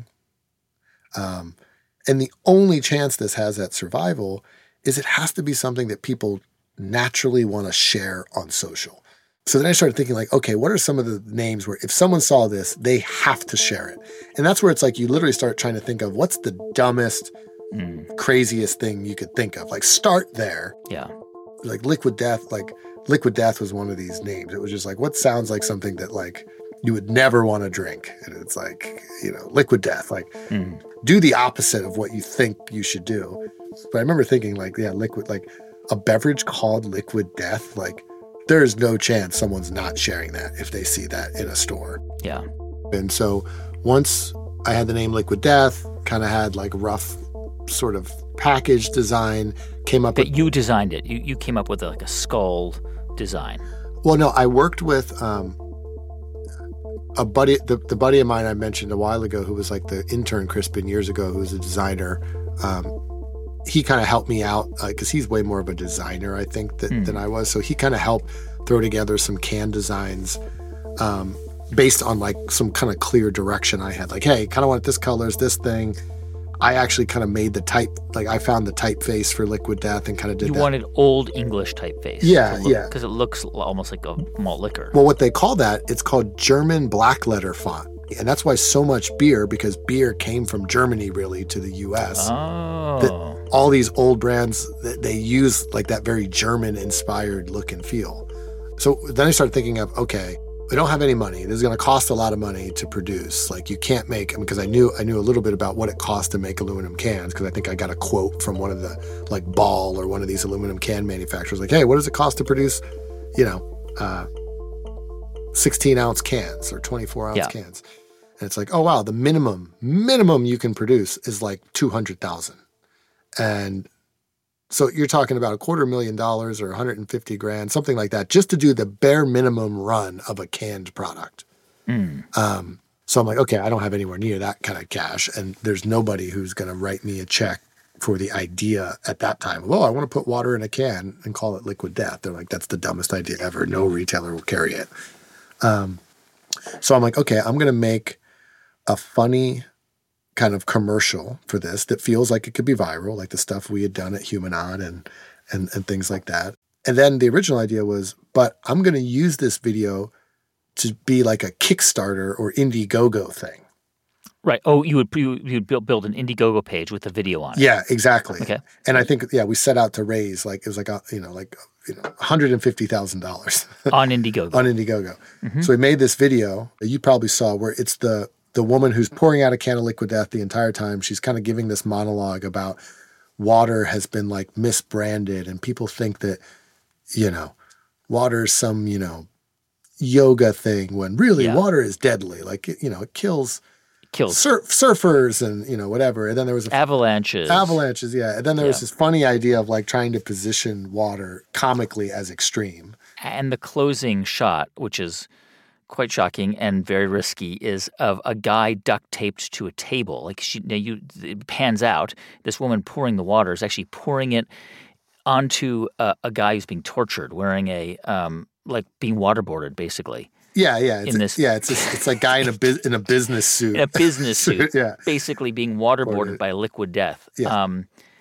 Um, and the only chance this has at survival is it has to be something that people naturally want to share on social. So then I started thinking like, okay, what are some of the names where if someone saw this, they have to share it? And that's where it's like you literally start trying to think of what's the dumbest, mm. craziest thing you could think of. Like start there. Yeah. Like Liquid Death, like Liquid Death was one of these names. It was just like, what sounds like something that like, you would never want to drink. And it's like, you know, Liquid Death, like mm. do the opposite of what you think you should do. But I remember thinking like, yeah, liquid, like a beverage called Liquid Death, like there is no chance someone's not sharing that if they see that in a store. Yeah. And so once I had the name Liquid Death, kind of had like rough sort of package design, came up But with, you designed it. You, you came up with like a skull design. Well, no, I worked with, um, A buddy, the, the buddy of mine I mentioned a while ago, who was like the intern Crispin years ago, who was a designer. Um, he kind of helped me out because uh, he's way more of a designer, I think, that, mm. than I was. So he kind of helped throw together some can designs um, based on like some kind of clear direction I had. Like, hey, kind of want this colors, this thing. I actually kind of made the type, like I found the typeface for Liquid Death and kind of did you that. You wanted old English typeface. Yeah, look, yeah. Because it looks almost like a malt liquor. Well, what they call that, it's called German black letter font. And that's why so much beer, because beer came from Germany really to the U S. Oh. That all these old brands, they use like that very German-inspired look and feel. So then I started thinking of, okay, we don't have any money. This is going to cost a lot of money to produce. Like you can't make, because I knew I knew a little bit about what it cost to make aluminum cans, because I think I got a quote from one of the like Ball or one of these aluminum can manufacturers. Like, hey, what does it cost to produce, you know, uh, sixteen ounce cans or twenty-four ounce Yeah. cans. And it's like, oh, wow, the minimum, minimum you can produce is like two hundred thousand. And so you're talking about a quarter million dollars or one hundred fifty grand, something like that, just to do the bare minimum run of a canned product. Mm. Um, so I'm like, okay, I don't have anywhere near that kind of cash. And there's nobody who's going to write me a check for the idea at that time. Well, I want to put water in a can and call it Liquid Death. They're like, that's the dumbest idea ever. No retailer will carry it. Um, so I'm like, okay, I'm going to make a funny kind of commercial for this that feels like it could be viral, like the stuff we had done at Humanon and, and, and things like that. And then the original idea was, but I'm going to use this video to be like a Kickstarter or Indiegogo thing. Right. Oh, you would you would build, build an Indiegogo page with a video on it. Yeah, exactly. Okay. And I think, yeah, we set out to raise like, it was like, a, you know, like, you know, one hundred fifty thousand dollars On Indiegogo. on Indiegogo. Mm-hmm. So we made this video that you probably saw where it's the, the woman who's pouring out a can of Liquid Death the entire time. She's kind of giving this monologue about water has been like misbranded and people think that, you know, water is some, you know, yoga thing when really Yeah. water is deadly. Like, you know, it kills Kills surf, surfers and, you know, whatever. And then there was a avalanches. avalanches. Yeah. And then there was Yeah. this funny idea of like trying to position water comically as extreme. And the closing shot, which is quite shocking and very risky, is of a guy duct taped to a table. Like she, now you, it pans out. This woman pouring the water is actually pouring it onto a, a guy who's being tortured, wearing a um, like being waterboarded, basically. Yeah. Yeah. It's In a- this- yeah. It's a, it's like guy in a, bu- in a business suit. In a business suit, Yeah. basically being waterboarded Boarded. by Liquid Death. Yeah. Um,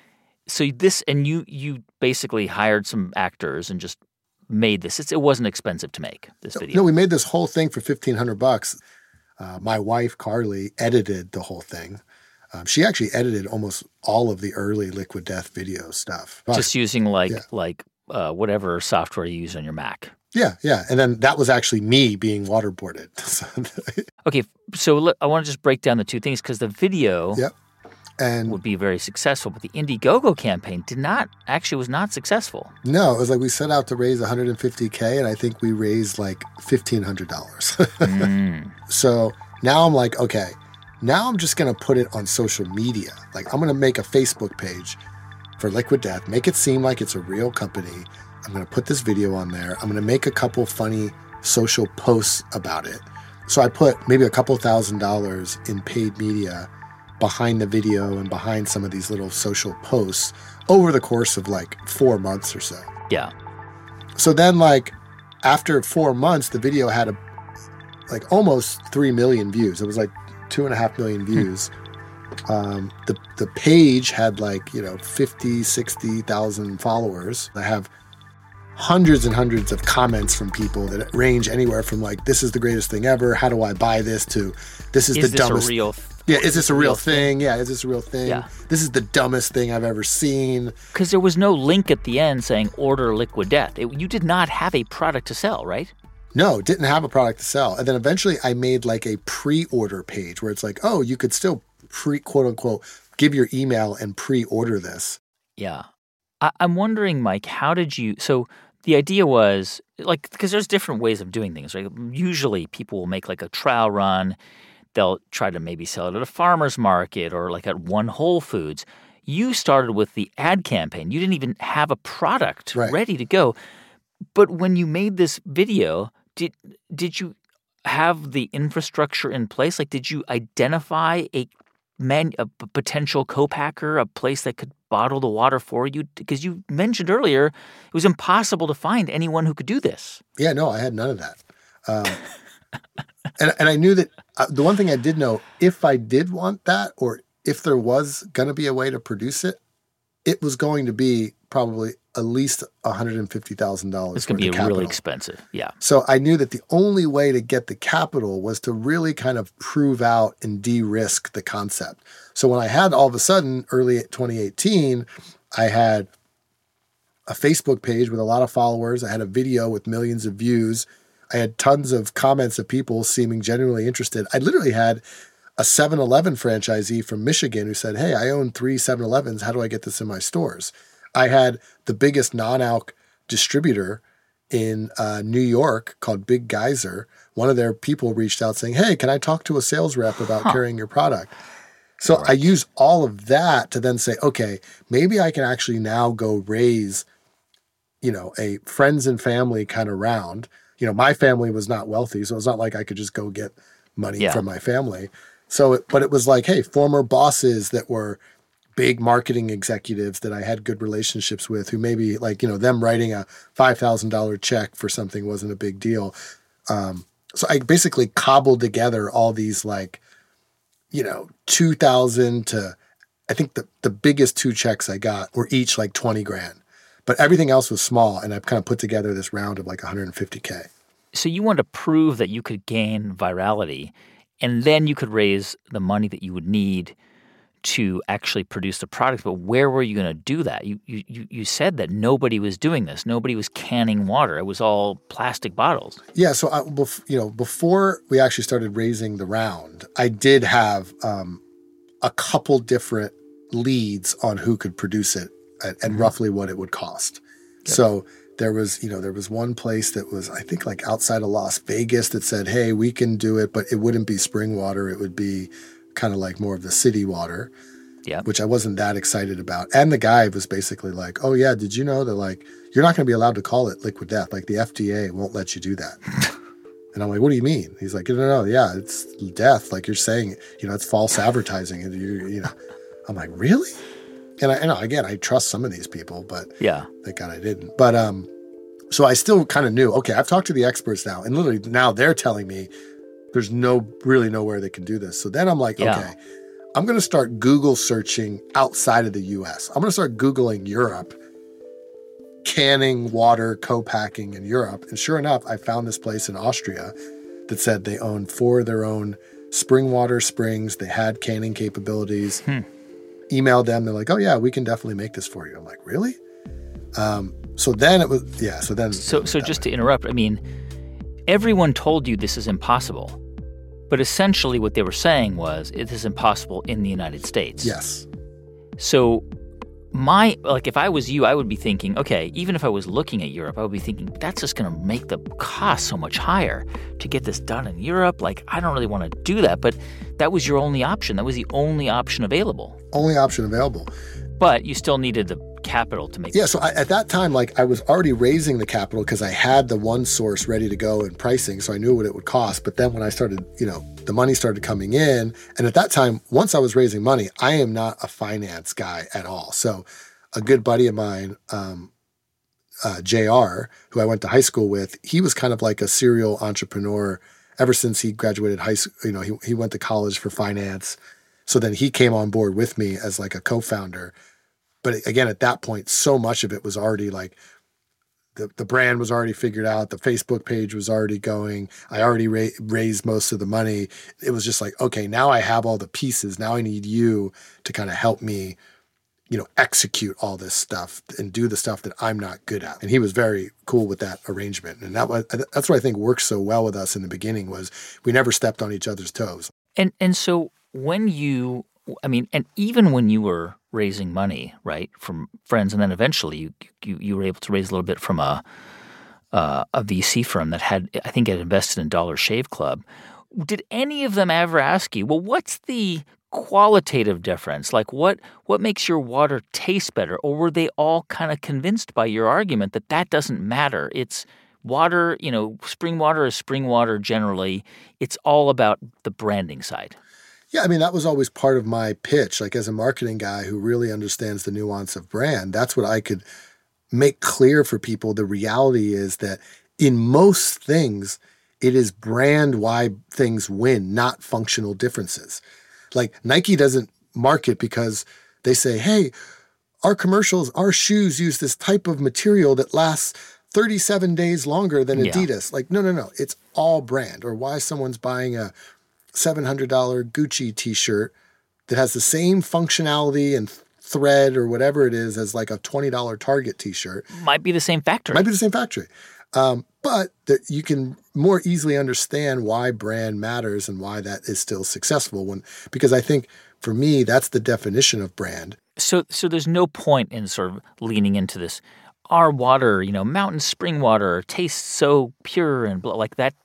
so this, and you you basically hired some actors and just made this. It's, it wasn't expensive to make this video. No, we made this whole thing for fifteen hundred bucks. Uh, my wife, Carly, edited the whole thing. Um, she actually edited almost all of the early Liquid Death video stuff. Just using like Yeah. like uh, whatever software you use on your Mac. Yeah, yeah. And then that was actually me being waterboarded. So, Okay, so let, I want to just break down the two things because the video yep. And would be very successful, but the Indiegogo campaign did not actually was not successful. no, it was like we set out to raise one hundred fifty K and I think we raised like fifteen hundred dollars. Mm. So now I'm like, okay, now I'm just going to put it on social media. Like I'm going to make a Facebook page for Liquid Death, make it seem like it's a real company. I'm going to put this video on there. I'm going to make a couple funny social posts about it. So I put maybe a couple thousand dollars in paid media behind the video and behind some of these little social posts over the course of like four months or so. Yeah. So then like after four months, the video had a like almost three million views. It was like two and a half million views. Um, the, the page had like, you know, fifty, sixty thousand followers. I have hundreds and hundreds of comments from people that range anywhere from like, this is the greatest thing ever. How do I buy this? To this is, Is the this dumbest. a real? yeah. Is this a real, real thing? Yeah. Is this a real thing? Yeah. This is the dumbest thing I've ever seen. Because there was no link at the end saying order Liquid Death. It, you did not have a product to sell, right? No, didn't have a product to sell. And then eventually I made like a pre-order page where it's like, oh, you could still pre quote unquote give your email and pre-order this. Yeah. I, I'm wondering, Mike, how did you? So the idea was like, because there's different ways of doing things, right? Usually people will make like a trial run. They'll try to maybe sell it at a farmer's market or like at one Whole Foods. You started with the ad campaign. You didn't even have a product Right. ready to go. But when you made this video, did did you have the infrastructure in place? Like, did you identify a man, a p- potential co-packer, a place that could bottle the water for you? Because you mentioned earlier it was impossible to find anyone who could do this. Yeah, no, I had none of that. Um, and, and I knew that uh, the one thing I did know, if I did want that or if there was going to be a way to produce it, it was going to be probably at least one hundred fifty thousand dollars. It's going to be really expensive. Yeah. So I knew that the only way to get the capital was to really kind of prove out and de-risk the concept. So when I had all of a sudden, early twenty eighteen, I had a Facebook page with a lot of followers. I had a video with millions of views. I had tons of comments of people seeming genuinely interested. I literally had a seven eleven franchisee from Michigan who said, hey, I own three seven elevens. How do I get this in my stores? I had the biggest non-alc distributor in uh, New York called Big Geyser. One of their people reached out saying, hey, can I talk to a sales rep about huh. carrying your product? So right. I use all of that to then say, okay, maybe I can actually now go raise, you know, a friends and family kind of round. You know, my family was not wealthy, so it's not like I could just go get money yeah. from my family. So, it, but it was like, hey, former bosses that were big marketing executives that I had good relationships with who maybe like, you know, them writing a five thousand dollars check for something wasn't a big deal. Um, so I basically cobbled together all these like, you know, two thousand to, I think the, the biggest two checks I got were each like twenty grand, but everything else was small. And I've kind of put together this round of like one hundred fifty K. So you wanted to prove that you could gain virality and then you could raise the money that you would need to actually produce the product. But where were you going to do that? You, you, you said that nobody was doing this. Nobody was canning water. It was all plastic bottles. Yeah. So, I, bef- you know, before we actually started raising the round, I did have um, a couple different leads on who could produce it and, and mm-hmm. roughly what it would cost. Yep. So there was, you know, there was one place that was, I think like outside of Las Vegas that said, hey, we can do it, but it wouldn't be spring water. It would be kind of like more of the city water, yeah, which I wasn't that excited about. And the guy was basically like, oh yeah, did you know that like, you're not going to be allowed to call it liquid death. Like the F D A won't let you do that. And I'm like, what do you mean? He's like, no, no, no, yeah, it's death. Like you're saying, you know, it's false advertising. And you, you know, I'm like, really? And I, you know, again, I trust some of these people, but yeah, thank God I didn't. But, um, so I still kind of knew, okay, I've talked to the experts now and literally now they're telling me there's no really nowhere they can do this. So then I'm like, yeah. okay, I'm going to start Google searching outside of the U S. I'm going to start Googling Europe, canning water, co-packing in Europe. And sure enough, I found this place in Austria that said they owned four of their own spring water springs. They had canning capabilities. Hmm. Emailed them. They're like, oh yeah, we can definitely make this for you. I'm like, really? Um, so then it was, yeah. So then. So, so just way. to interrupt, I mean, everyone told you this is impossible. But essentially what they were saying was it is impossible in the United States. Yes. So my, like if I was you, I would be thinking, okay, even if I was looking at Europe, I would be thinking that's just going to make the cost so much higher to get this done in Europe. Like I don't really want to do that. But that was your only option. That was the only option available. Only option available. But you still needed the capital to make yeah so I, at that time like I was already raising the capital because I had the one source ready to go in pricing, so I knew what it would cost. But then when I started, you know, the money started coming in, and at that time once I was raising money, I am not a finance guy at all. So a good buddy of mine, um uh J R, who I went to high school with, he was kind of like a serial entrepreneur ever since he graduated high school. You know, he, he went to college for finance, so then he came on board with me as like a co-founder. But again, at that point, so much of it was already like the, the brand was already figured out. The Facebook page was already going. I already ra- raised most of the money. It was just like, okay, now I have all the pieces. Now I need you to kind of help me, you know, execute all this stuff and do the stuff that I'm not good at. And he was very cool with that arrangement. And that was, that's what I think worked so well with us in the beginning was we never stepped on each other's toes. And and so when you, I mean, and even when you were raising money, right, from friends, and then eventually you you, you were able to raise a little bit from a uh, a V C firm that had, I think, had invested in Dollar Shave Club. Did any of them ever ask you, well, what's the qualitative difference? Like, what what makes your water taste better? Or were they all kind of convinced by your argument that that doesn't matter? It's water, you know, spring water is spring water generally. It's all about the branding side. Yeah, I mean, that was always part of my pitch. Like as a marketing guy who really understands the nuance of brand, that's what I could make clear for people. The reality is that in most things, it is brand why things win, not functional differences. Like Nike doesn't market because they say, hey, our commercials, our shoes use this type of material that lasts thirty-seven days longer than Adidas. Yeah. Like, no, no, no. It's all brand. Or why someone's buying a seven hundred dollars Gucci t-shirt that has the same functionality and thread or whatever it is as like a twenty dollars Target t-shirt. Might be the same factory. Might be the same factory. Um, but that you can more easily understand why brand matters and why that is still successful. When because I think for me, that's the definition of brand. So, so there's no point in sort of leaning into this our water, you know, mountain spring water tastes so pure and blah, like that.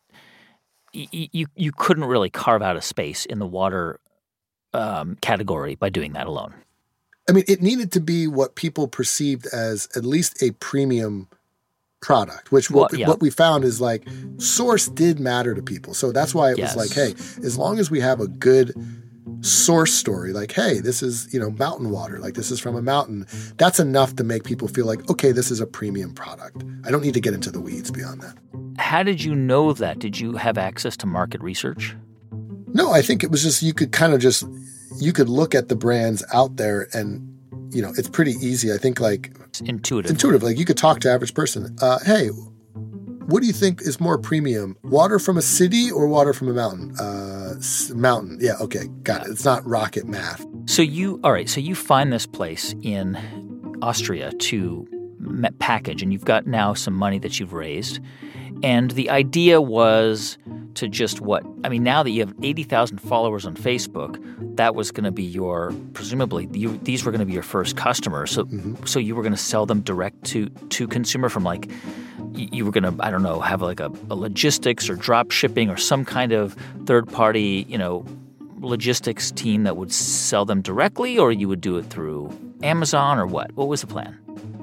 Y- you you couldn't really carve out a space in the water um, category by doing that alone. I mean, it needed to be what people perceived as at least a premium product, which what, well, yeah. what we found is like source did matter to people. So that's why it yes. was like, hey, as long as we have a good source story, like, hey, this is, you know, mountain water, like this is from a mountain, that's enough to make people feel like, okay, this is a premium product. I don't need to get into the weeds beyond that. How did you know that? Did you have access to market research? No, I think it was just, you could kind of just, you could look at the brands out there and, you know, it's pretty easy. I think like It's intuitive. Intuitive. Like you could talk to average person. Uh, hey, what do you think is more premium? Water from a city or water from a mountain? Uh, mountain. Yeah. Okay. Got it. It's not rocket math. So you, all right. So you find this place in Austria to me- package, and you've got now some money that you've raised. And the idea was to just what? I mean, now that you have eighty thousand followers on Facebook, that was going to be your, presumably, you, these were going to be your first customers. So mm-hmm. so you were going to sell them direct to, to consumer from like, you were going to, I don't know, have like a, a logistics or drop shipping or some kind of third-party, you know, logistics team that would sell them directly, or you would do it through Amazon or what? What was the plan?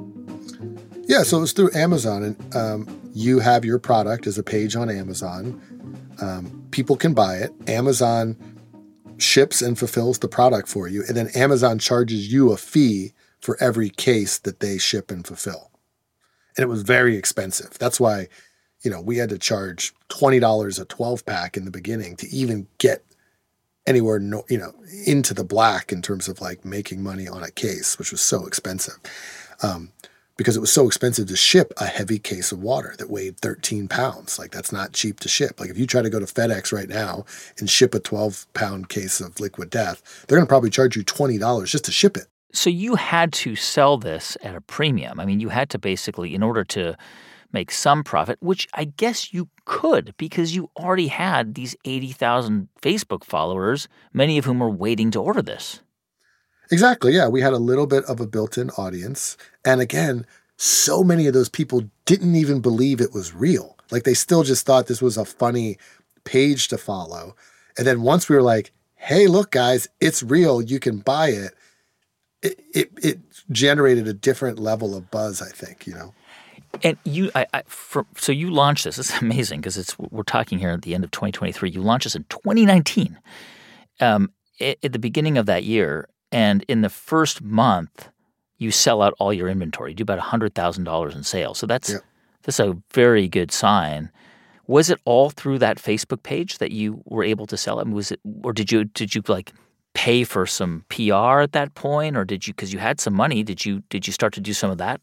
Yeah, so it was through Amazon, and um, you have your product as a page on Amazon. Um, people can buy it. Amazon ships and fulfills the product for you, and then Amazon charges you a fee for every case that they ship and fulfill. And it was very expensive. That's why, you know, we had to charge twenty dollars a twelve pack in the beginning to even get anywhere, no, you know, into the black in terms of like making money on a case, which was so expensive. Um, because it was so expensive to ship a heavy case of water that weighed thirteen pounds. Like that's not cheap to ship. Like if you try to go to FedEx right now and ship a twelve pound case of Liquid Death, they're going to probably charge you twenty dollars just to ship it. So you had to sell this at a premium. I mean, you had to basically, in order to make some profit, which I guess you could because you already had these eighty thousand Facebook followers, many of whom were waiting to order this. Exactly. Yeah. We had a little bit of a built-in audience. And again, so many of those people didn't even believe it was real. Like they still just thought this was a funny page to follow. And then once we were like, hey, look, guys, it's real. You can buy it. It, it, it generated a different level of buzz, I think, you know. And you, I, I for, so you launched this. It's amazing because it's we're talking here at the end of twenty twenty-three. You launched this in twenty nineteen. Um, at, at the beginning of that year, and in the first month, you sell out all your inventory. You do about one hundred thousand dollars in sales. So that's yep. that's a very good sign. Was it all through that Facebook page that you were able to sell it? Was it, or did you did you like pay for some P R at that point, or did you, because you had some money, did you did you start to do some of that?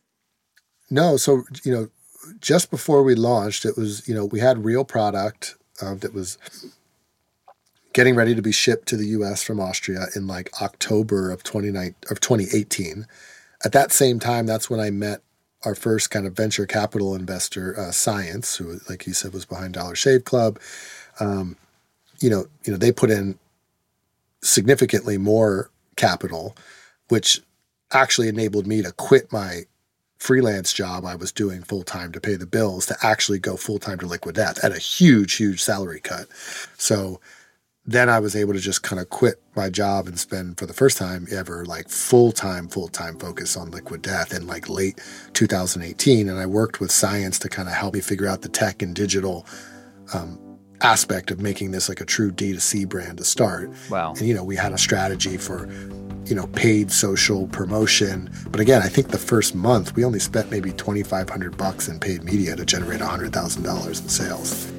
No. So, you know, just before we launched, it was, you know, we had real product uh, that was getting ready to be shipped to the U S from Austria in like October of twenty eighteen. At that same time, that's when I met our first kind of venture capital investor, uh, Science, who, like you said, was behind Dollar Shave Club. Um, you know, you know, they put in significantly more capital, which actually enabled me to quit my freelance job I was doing full-time to pay the bills to actually go full-time to Liquid Death at a huge, huge salary cut. So then I was able to just kind of quit my job and spend, for the first time ever, like full-time, full-time focus on Liquid Death in like late two thousand eighteen. And I worked with Science to kind of help me figure out the tech and digital um, aspect of making this like a true D two C brand to start. Wow. And, you know, we had a strategy for, you know, paid social promotion. But again, I think the first month we only spent maybe twenty-five hundred bucks in paid media to generate one hundred thousand dollars in sales.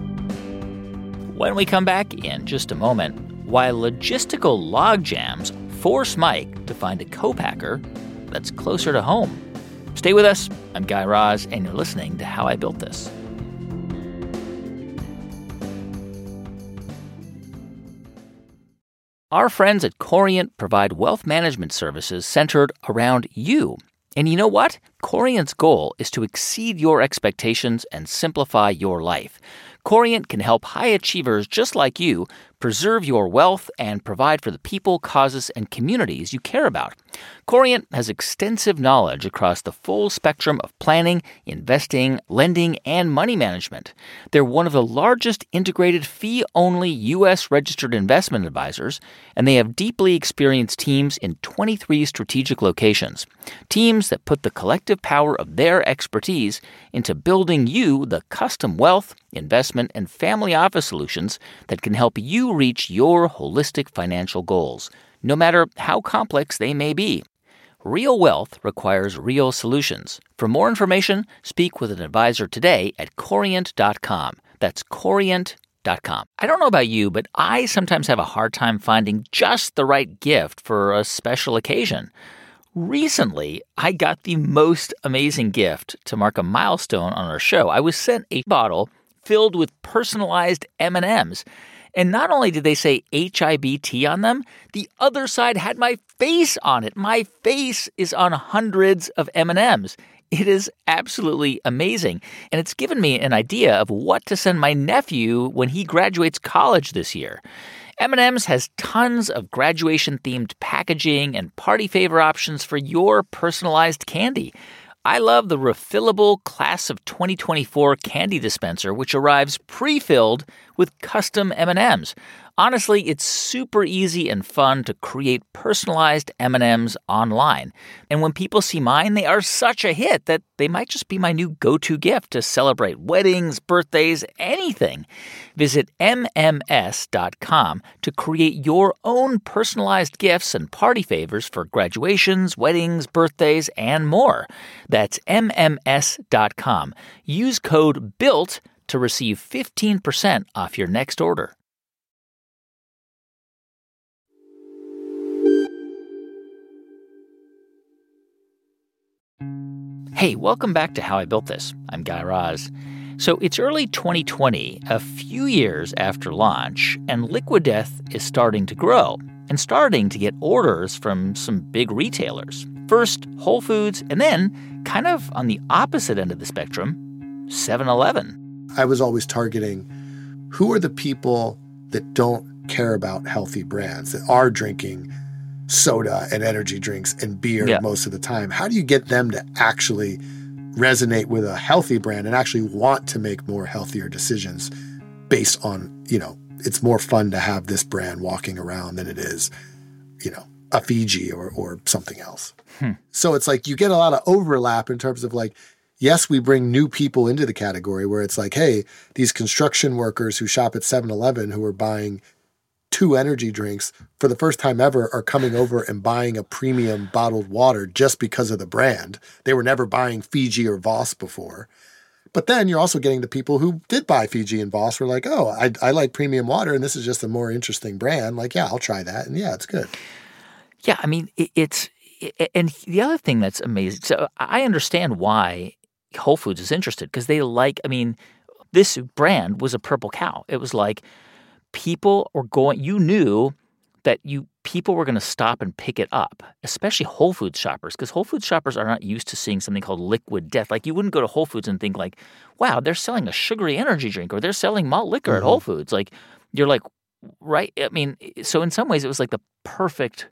When we come back in just a moment, why logistical logjams force Mike to find a co-packer that's closer to home. Stay with us. I'm Guy Raz, and you're listening to How I Built This. Our friends at Corient provide wealth management services centered around you. And you know what? Corient's goal is to exceed your expectations and simplify your life. Corient can help high achievers just like you preserve your wealth, and provide for the people, causes, and communities you care about. Corient has extensive knowledge across the full spectrum of planning, investing, lending, and money management. They're one of the largest integrated fee-only U S registered investment advisors, and they have deeply experienced teams in twenty-three strategic locations. Teams that put the collective power of their expertise into building you the custom wealth, investment, and family office solutions that can help you reach your holistic financial goals, no matter how complex they may be. Real wealth requires real solutions. For more information, speak with an advisor today at corient dot com. That's corient dot com. I don't know about you, but I sometimes have a hard time finding just the right gift for a special occasion. Recently, I got the most amazing gift to mark a milestone on our show. I was sent a bottle filled with personalized M and M's. And not only did they say H I B T on them, the other side had my face on it. My face is on hundreds of M and M's. It is absolutely amazing. And it's given me an idea of what to send my nephew when he graduates college this year. M and M's has tons of graduation-themed packaging and party favor options for your personalized candy. I love the refillable Class of twenty twenty-four candy dispenser, which arrives pre-filled with custom M and M's. Honestly, it's super easy and fun to create personalized M and M's online. And when people see mine, they are such a hit that they might just be my new go-to gift to celebrate weddings, birthdays, anything. Visit M M S dot com to create your own personalized gifts and party favors for graduations, weddings, birthdays, and more. That's M M S dot com. Use code BUILT to receive fifteen percent off your next order. Hey, welcome back to How I Built This. I'm Guy Raz. So it's early twenty twenty, a few years after launch, and Liquid Death is starting to grow and starting to get orders from some big retailers. First, Whole Foods, and then, kind of on the opposite end of the spectrum, seven eleven. I was always targeting who are the people that don't care about healthy brands, that are drinking soda and energy drinks and beer yeah. most of the time. How do you get them to actually resonate with a healthy brand and actually want to make more healthier decisions based on, you know, it's more fun to have this brand walking around than it is, you know, a Fiji or, or something else. Hmm. So it's like you get a lot of overlap in terms of like, yes, we bring new people into the category where it's like, hey, these construction workers who shop at seven eleven who are buying two energy drinks for the first time ever are coming over and buying a premium bottled water just because of the brand. They were never buying Fiji or Voss before. But then you're also getting the people who did buy Fiji and Voss were like, oh, I, I like premium water and this is just a more interesting brand. Like, yeah, I'll try that. And yeah, it's good. Yeah, I mean, it, it's it, – and the other thing that's amazing – so I understand why Whole Foods is interested because they like – I mean, this brand was a purple cow. It was like – people were going, you knew that you people were going to stop and pick it up, especially Whole Foods shoppers, because Whole Foods shoppers are not used to seeing something called Liquid Death. Like you wouldn't go to Whole Foods and think like, wow, they're selling a sugary energy drink or they're selling malt liquor mm-hmm. at Whole Foods. Like you're like, right? I mean, so in some ways it was like the perfect,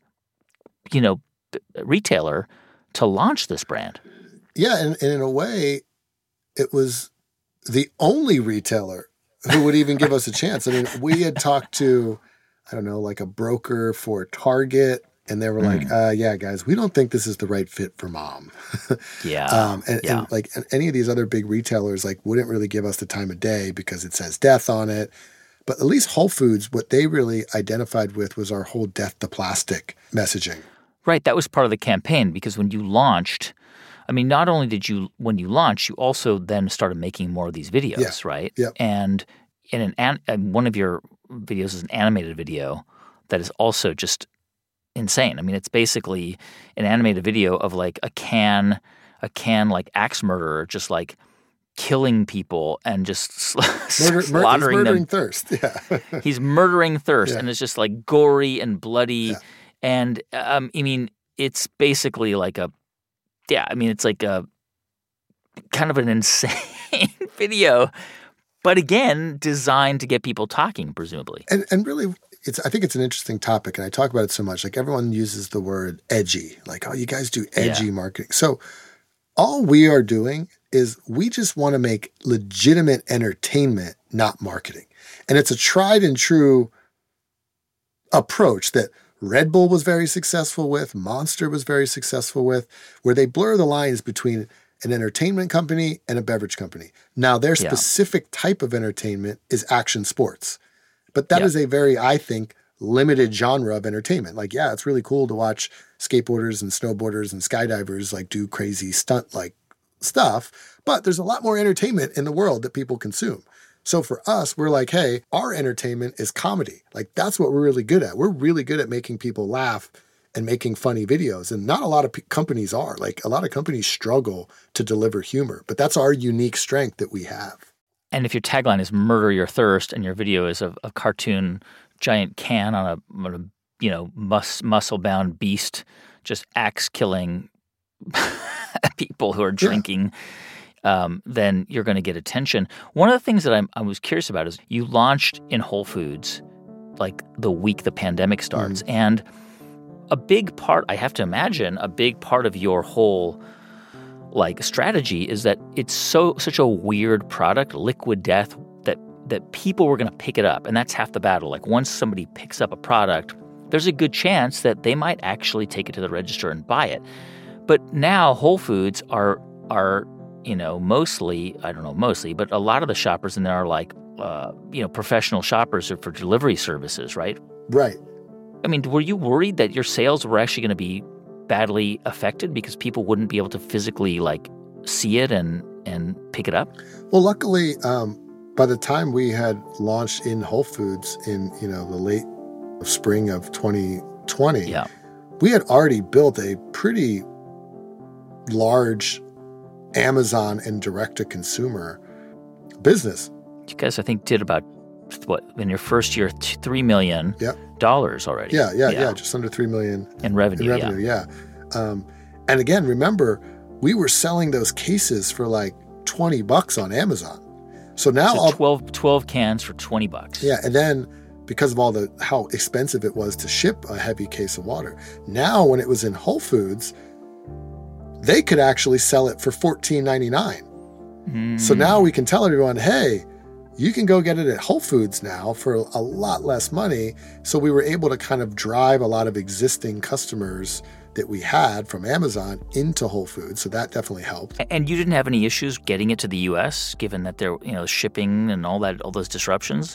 you know, retailer to launch this brand. Yeah, and, and in a way, it was the only retailer who would even give us a chance. I mean, we had talked to, I don't know, like a broker for Target, and they were like, mm. uh, yeah, guys, we don't think this is the right fit for mom. yeah. um, and, yeah. and like any of these other big retailers, like wouldn't really give us the time of day because it says death on it. But at least Whole Foods, what they really identified with was our whole death to plastic messaging. Right. That was part of the campaign because when you launched, I mean, not only did you, when you launched, you also then started making more of these videos, yeah. right? Yeah. And in an, an one of your videos is an animated video that is also just insane. I mean, it's basically an animated video of like a can, a can like axe murderer just like killing people and just sl- Murder, slaughtering mur- he's murdering them. thirst. Yeah. He's murdering thirst, yeah. and it's just like gory and bloody. Yeah. And um, I mean, it's basically like a Yeah, I mean, it's like a kind of an insane video, but again, designed to get people talking, presumably. And and really, it's I think it's an interesting topic, and I talk about it so much. Like everyone uses the word edgy, like, oh, you guys do edgy Yeah. marketing. So all we are doing is we just want to make legitimate entertainment, not marketing. And it's a tried and true approach that Red Bull was very successful with, Monster was very successful with, where they blur the lines between an entertainment company and a beverage company. Now, their Yeah. specific type of entertainment is action sports. But that Yeah. is a very, I think, limited genre of entertainment. Like, yeah, it's really cool to watch skateboarders and snowboarders and skydivers like do crazy stunt like stuff, but there's a lot more entertainment in the world that people consume. So for us, we're like, hey, our entertainment is comedy. Like that's what we're really good at. We're really good at making people laugh and making funny videos. And not a lot of p- companies are. Like a lot of companies struggle to deliver humor, but that's our unique strength that we have. And if your tagline is "Murder Your Thirst" and your video is a, a cartoon giant can on a, on a you know mus- muscle-bound beast just axe killing people who are drinking, yeah. um, then you're going to get attention. One of the things that I'm, I was curious about is you launched in Whole Foods like the week the pandemic starts, mm. and a big part, I have to imagine, a big part of your whole like strategy is that it's so such a weird product, Liquid Death, that that people were going to pick it up, and that's half the battle. Like once somebody picks up a product, there's a good chance that they might actually take it to the register and buy it. But now Whole Foods are are you know mostly I don't know mostly, but a lot of the shoppers in there are like uh, you know professional shoppers for delivery services, right? Right. I mean, were you worried that your sales were actually going to be badly affected because people wouldn't be able to physically like see it and and pick it up? Well, luckily, um, by the time we had launched in Whole Foods in you know the late spring of twenty twenty, yeah. we had already built a pretty large Amazon and direct-to-consumer business. You guys, I think, did about what in your first year, three million yep. dollars already. Yeah, yeah, yeah, yeah, just under three million in revenue. In revenue, yeah. yeah. Um, and again, remember, we were selling those cases for like twenty bucks on Amazon. So now so I'll, twelve, twelve cans for twenty bucks. Yeah, and then because of all the how expensive it was to ship a heavy case of water, now when it was in Whole Foods, they could actually sell it for fourteen ninety-nine. Mm. So now we can tell everyone, hey, you can go get it at Whole Foods now for a lot less money. So we were able to kind of drive a lot of existing customers that we had from Amazon into Whole Foods. So that definitely helped. And you didn't have any issues getting it to the U S, given that there, you know, shipping and all that, all those disruptions?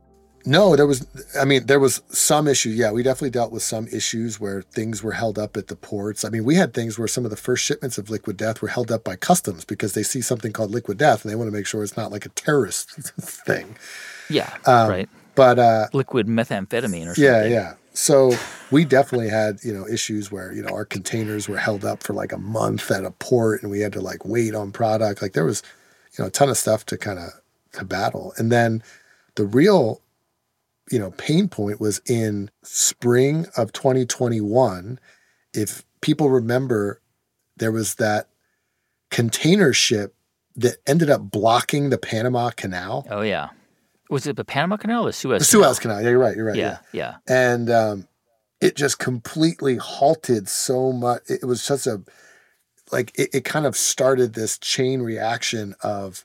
No, there was, I mean, there was some issue. Yeah, we definitely dealt with some issues where things were held up at the ports. I mean, we had things where some of the first shipments of Liquid Death were held up by customs because they see something called Liquid Death and they want to make sure it's not like a terrorist thing. Yeah, um, right. But uh, liquid methamphetamine or something. Yeah, yeah. So we definitely had, you know, issues where, you know, our containers were held up for like a month at a port and we had to like wait on product. Like there was, you know, a ton of stuff to kind of to battle. And then the real you know, pain point was in spring of twenty twenty-one. If people remember, there was that container ship that ended up blocking the Panama Canal. Oh, yeah. Was it the Panama Canal or the Suez the Canal? Suez Canal. Yeah, you're right. You're right. Yeah, yeah. yeah. And um, it just completely halted so much. It was such a, like, it, it kind of started this chain reaction of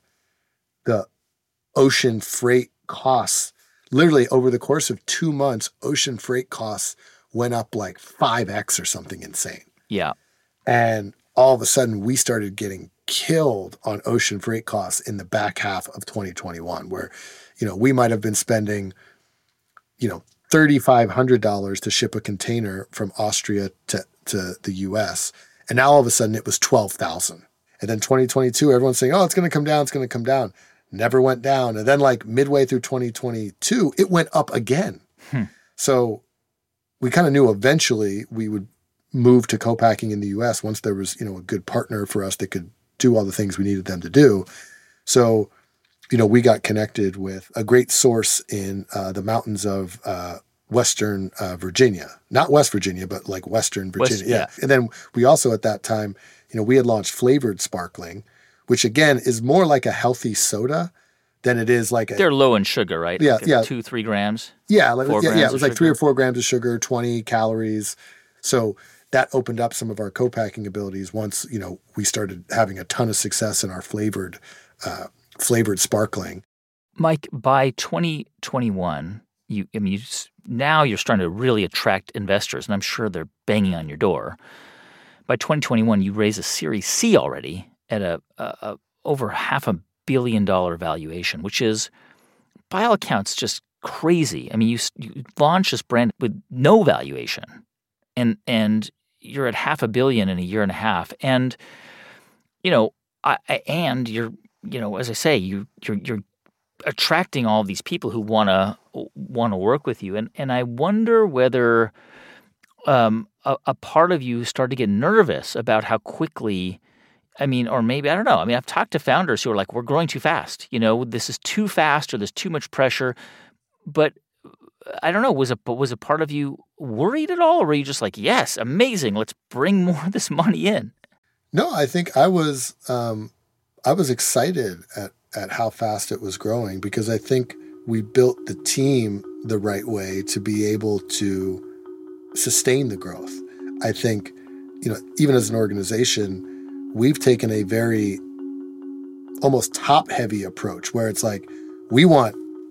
the ocean freight costs. Literally over the course of two months, ocean freight costs went up like five X or something insane. Yeah. And all of a sudden we started getting killed on ocean freight costs in the back half of twenty twenty-one, where, you know, we might have been spending, you know, three thousand five hundred dollars to ship a container from Austria to, to the U S. And now all of a sudden it was twelve thousand dollars. And then twenty twenty-two, everyone's saying, oh, it's going to come down. It's going to come down. Never went down. And then like midway through twenty twenty-two, it went up again. Hmm. So we kind of knew eventually we would move to co-packing in the U S once there was, you know, a good partner for us that could do all the things we needed them to do. So, you know, we got connected with a great source in uh, the mountains of uh, Western uh, Virginia, not West Virginia, but like Western Virginia. West, yeah. yeah. And then we also at that time, you know, we had launched flavored sparkling, which again is more like a healthy soda than it is like a, they're low in sugar, right? Yeah, like yeah, two, three grams. Yeah, like, four yeah, grams yeah. It was like sugar. three or four grams of sugar, twenty calories. So that opened up some of our co-packing abilities once, you know, we started having a ton of success in our flavored, uh, flavored sparkling. Mike, by twenty twenty-one, you, I mean, you, now you're starting to really attract investors, and I'm sure they're banging on your door. By twenty twenty-one, you raised a Series C already at a, a, a over half a billion dollar valuation, which is, by all accounts, just crazy. I mean, you, you launched this brand with no valuation, and and you're at half a billion in a year and a half, and you know, I, I and you're, you know, as I say, you you're you're attracting all these people who want to want to work with you, and and I wonder whether um, a, a part of you started to get nervous about how quickly. I mean, or maybe, I don't know. I mean, I've talked to founders who are like, we're growing too fast. You know, this is too fast or there's too much pressure. But I don't know, was a, was a part of you worried at all? Or were you just like, yes, amazing, let's bring more of this money in? No, I think I was um, I was excited at, at how fast it was growing because I think we built the team the right way to be able to sustain the growth. I think, you know, even as an organization, we've taken a very almost top-heavy approach where it's like we want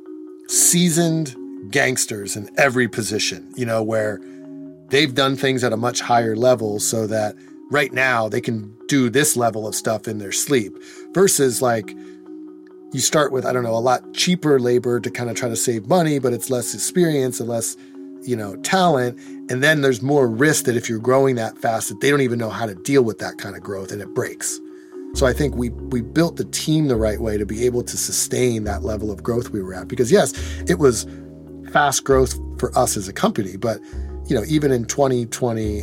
seasoned gangsters in every position, you know, where they've done things at a much higher level so that right now they can do this level of stuff in their sleep versus like you start with, I don't know, a lot cheaper labor to kind of try to save money, but it's less experience and less, you know, talent. And then there's more risk that if you're growing that fast, that they don't even know how to deal with that kind of growth and it breaks. So I think we we built the team the right way to be able to sustain that level of growth we were at. Because yes, it was fast growth for us as a company, but you know, even in twenty twenty,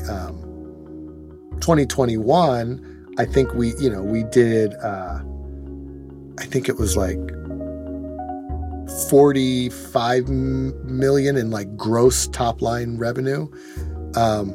um, twenty twenty-one, I think we, you know, we did, uh, I think it was like forty-five million in like gross top line revenue. Um,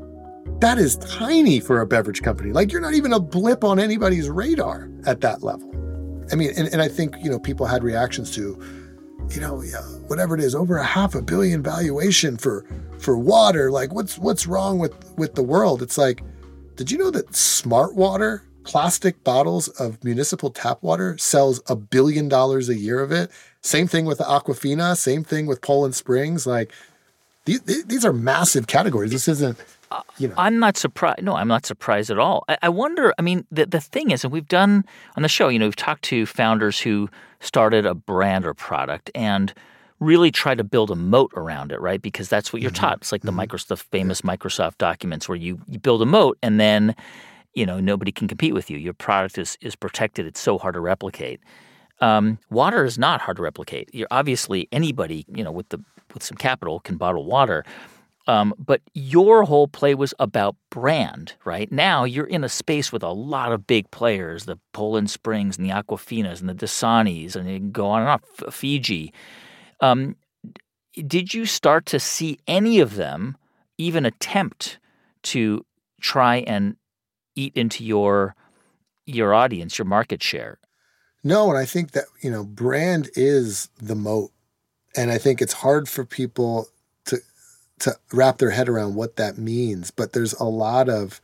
that is tiny for a beverage company. Like you're not even a blip on anybody's radar at that level. I mean, and, and I think, you know, people had reactions to, you know, yeah, whatever it is, over a half a billion valuation for, for water. Like what's, what's wrong with, with the world? It's like, did you know that Smart Water, plastic bottles of municipal tap water, sells a billion dollars a year of it? Same thing with the Aquafina, same thing with Poland Springs. Like these, these are massive categories. This isn't, you know. I'm not surprised. No, I'm not surprised at all. I, I wonder, I mean, the, the thing is, and we've done on the show, you know, we've talked to founders who started a brand or product and really tried to build a moat around it, right? Because that's what you're mm-hmm. taught. It's like the, mm-hmm. Microsoft, the famous yeah. Microsoft documents where you, you build a moat and then, you know, nobody can compete with you. Your product is, is protected. It's so hard to replicate. Um, water is not hard to replicate. You're obviously anybody, you know, with the with some capital can bottle water. Um, but your whole play was about brand, right? Now you're in a space with a lot of big players, the Poland Springs and the Aquafinas and the Dasanis, and you can go on and on, F- Fiji. Um, did you start to see any of them even attempt to try and eat into your your audience, your market share? No, and I think that, you know, brand is the moat. And I think it's hard for people to to wrap their head around what that means. But there's a lot of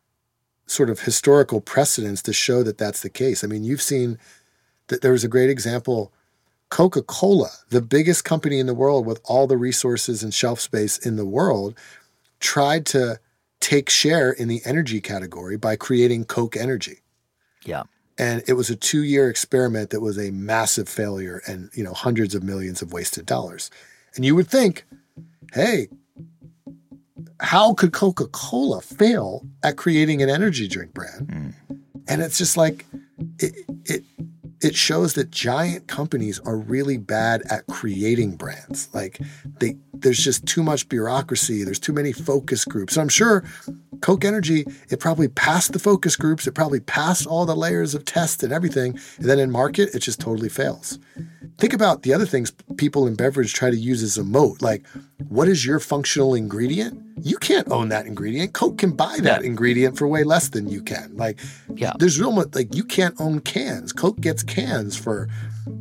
sort of historical precedents to show that that's the case. I mean, you've seen that there was a great example, Coca-Cola, the biggest company in the world with all the resources and shelf space in the world, tried to take share in the energy category by creating Coke Energy. Yeah. And it was a two-year experiment that was a massive failure and, you know, hundreds of millions of wasted dollars. And you would think, hey, how could Coca-Cola fail at creating an energy drink brand? Mm. And it's just like, it, it, it shows that giant companies are really bad at creating brands. Like they, there's just too much bureaucracy. There's too many focus groups. And I'm sure Coke Energy, it probably passed the focus groups. It probably passed all the layers of tests and everything. And then in market, it just totally fails. Think about the other things people in beverage try to use as a moat. Like, what is your functional ingredient? You can't own that ingredient. Coke can buy that ingredient for way less than you can. Like, yeah. there's real much, like, you can't own cans. Coke gets cans for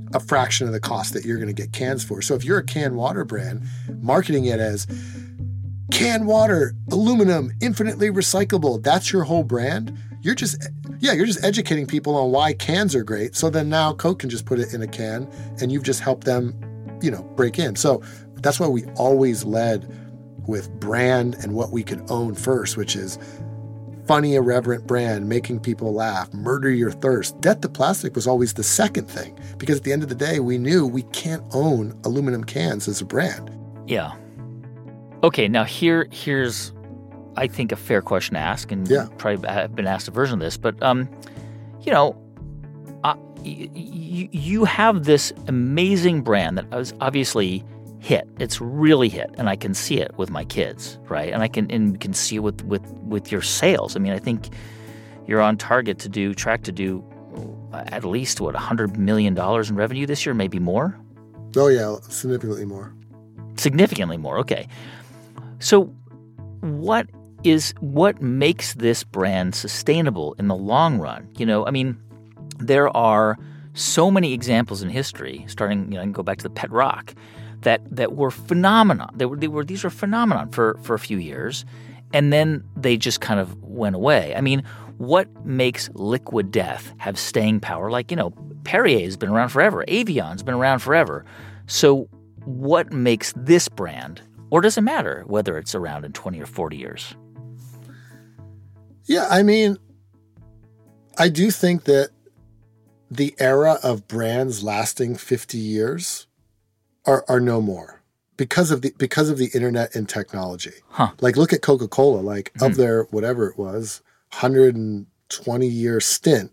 a fraction of the cost that you're going to get cans for. So if you're a canned water brand, marketing it as canned water, aluminum, infinitely recyclable, that's your whole brand. You're just, yeah, you're just educating people on why cans are great. So then now Coke can just put it in a can and you've just helped them, you know, break in. So that's why we always led with brand and what we could own first, which is funny, irreverent brand, making people laugh, murder your thirst. Death to plastic was always the second thing, because at the end of the day, we knew we can't own aluminum cans as a brand. Yeah. Okay, now here, here's, I think, a fair question to ask, and yeah. probably have been asked a version of this, but, um, you know, uh, y- y- you have this amazing brand that was obviously hit. It's really hit, and I can see it with my kids, right? And I can and can see it with, with, with your sales. I mean, I think you're on target to do, track to do at least, what, one hundred million dollars in revenue this year, maybe more? Oh, yeah, significantly more. Significantly more, okay. So what is what makes this brand sustainable in the long run? You know, I mean, there are so many examples in history, starting, you know, I can go back to the Pet Rock, that that were phenomenon. They were, they were these were phenomenon for, for a few years, and then they just kind of went away. I mean, what makes Liquid Death have staying power? Like, you know, Perrier's been around forever. Evian's been around forever. So what makes this brand, or does it matter whether it's around in twenty or forty years? Yeah, I mean, I do think that the era of brands lasting fifty years are, are no more because of the because of the internet and technology. Huh. Like, look at Coca-Cola. Like, mm-hmm. of their whatever it was, one hundred twenty year stint,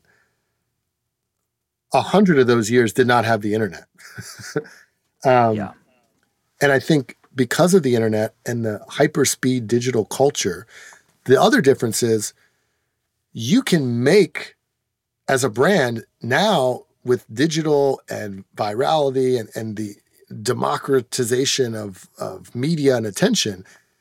a hundred of those years did not have the internet. um, yeah, and I think because of the internet and the hyper-speed digital culture, the other difference is you can make, as a brand now, with digital and virality and, and the democratization of, of media and attention,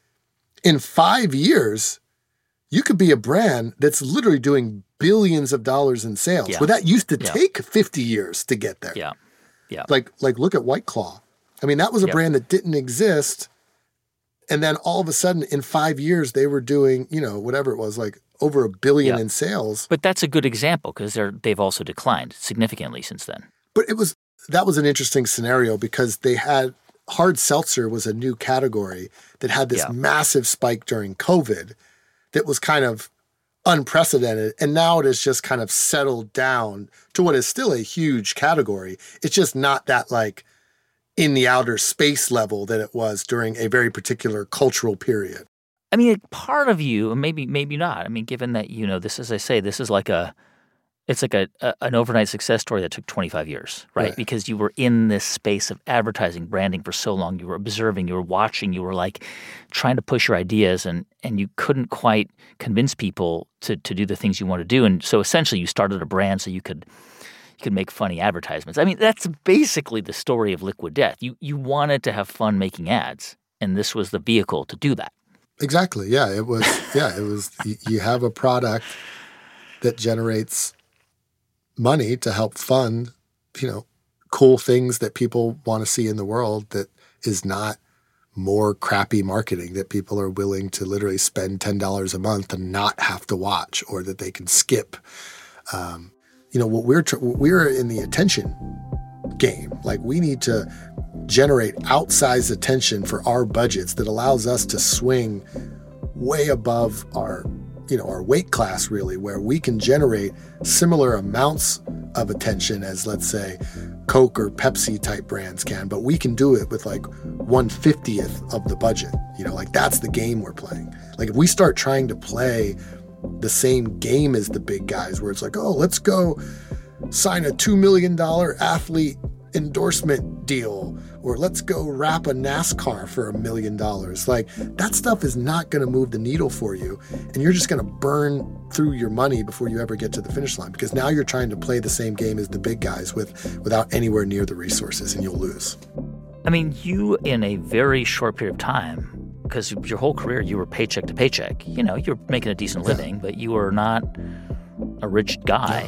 in five years, you could be a brand that's literally doing billions of dollars in sales. Yeah. But that used to yeah. take fifty years to get there. Yeah, yeah. Like, like look at White Claw. I mean, that was a yep. brand that didn't exist. And then all of a sudden, in five years, they were doing, you know, whatever it was, like over a billion yep. in sales. But that's a good example because they're they've also declined significantly since then. But it was that was an interesting scenario because they had hard seltzer was a new category that had this yeah. massive spike during COVID that was kind of unprecedented. And now it has just kind of settled down to what is still a huge category. It's just not that like in the outer space level that it was during a very particular cultural period. I mean, part of you, maybe maybe not. I mean, given that, you know, this, as I say, this is like a, it's like a, a an overnight success story that took twenty-five years, right? right? Because you were in this space of advertising, branding for so long. You were observing, you were watching, you were like trying to push your ideas, and and you couldn't quite convince people to to do the things you want to do. And so essentially you started a brand so you could you could make funny advertisements. I mean, that's basically the story of Liquid Death. You you wanted to have fun making ads, and this was the vehicle to do that. Exactly. Yeah, it was. Yeah, it was. you, you have a product that generates money to help fund, you know, cool things that people want to see in the world. That is not more crappy marketing that people are willing to literally spend ten dollars a month and not have to watch, or that they can skip. Um, you know, what we're tr- we're in the attention game. Like, we need to generate outsized attention for our budgets that allows us to swing way above our, you know, our weight class, really, where we can generate similar amounts of attention as, let's say, Coke or Pepsi type brands can, but we can do it with like one fiftieth of the budget. You know, like, that's the game we're playing. Like, if we start trying to play the same game as the big guys, where it's like, oh, let's go sign a two million dollars athlete endorsement deal, or let's go wrap a NASCAR for a million dollars. Like, that stuff is not going to move the needle for you. And you're just going to burn through your money before you ever get to the finish line, because now you're trying to play the same game as the big guys with without anywhere near the resources, and you'll lose. I mean, you, in a very short period of time, because your whole career you were paycheck to paycheck, you know, you're making a decent living, yeah. but you were not a rich guy. No.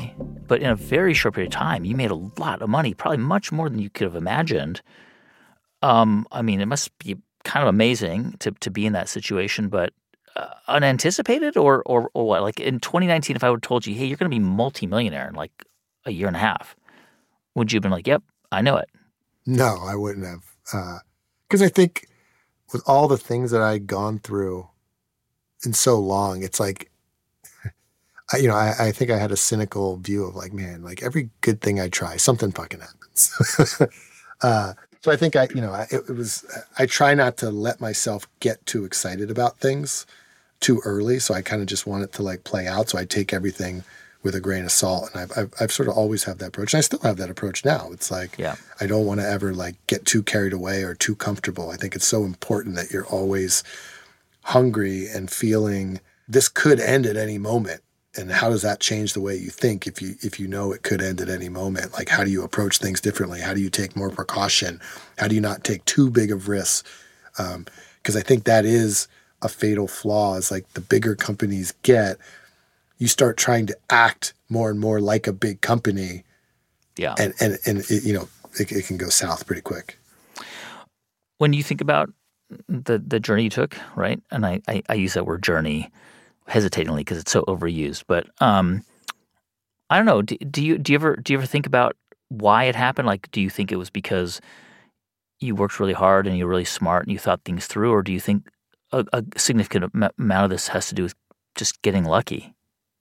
but in a very short period of time, you made a lot of money, probably much more than you could have imagined. Um, I mean, it must be kind of amazing to to be in that situation, but uh, unanticipated or, or or what? Like in twenty nineteen, if I would have told you, hey, you're going to be multimillionaire in like a year and a half, would you have been like, yep, I know it? No, I wouldn't have. Because uh, I think with all the things that I'd gone through in so long, it's like, I, you know, I, I think I had a cynical view of like, man, like every good thing I try, something fucking happens. uh, so I think I, you know, I, it, it was, I try not to let myself get too excited about things too early. So I kind of just want it to like play out. So I take everything with a grain of salt. And I've, I've, I've sort of always had that approach. And I still have that approach now. It's like, yeah. I don't want to ever like get too carried away or too comfortable. I think it's so important that you're always hungry and feeling this could end at any moment. And how does that change the way you think if you if you know it could end at any moment? Like, how do you approach things differently? How do you take more precaution? How do you not take too big of risks? Because um, I think that is a fatal flaw. Is like the bigger companies get, you start trying to act more and more like a big company. Yeah. And, and, and it, you know, it, it can go south pretty quick. When you think about the the journey you took, right? And I, I, I use that word journey hesitatingly because it's so overused. But um, I don't know. Do, do you do you ever do you ever think about why it happened? Like, do you think it was because you worked really hard and you're really smart and you thought things through, or do you think a, a significant amount of this has to do with just getting lucky?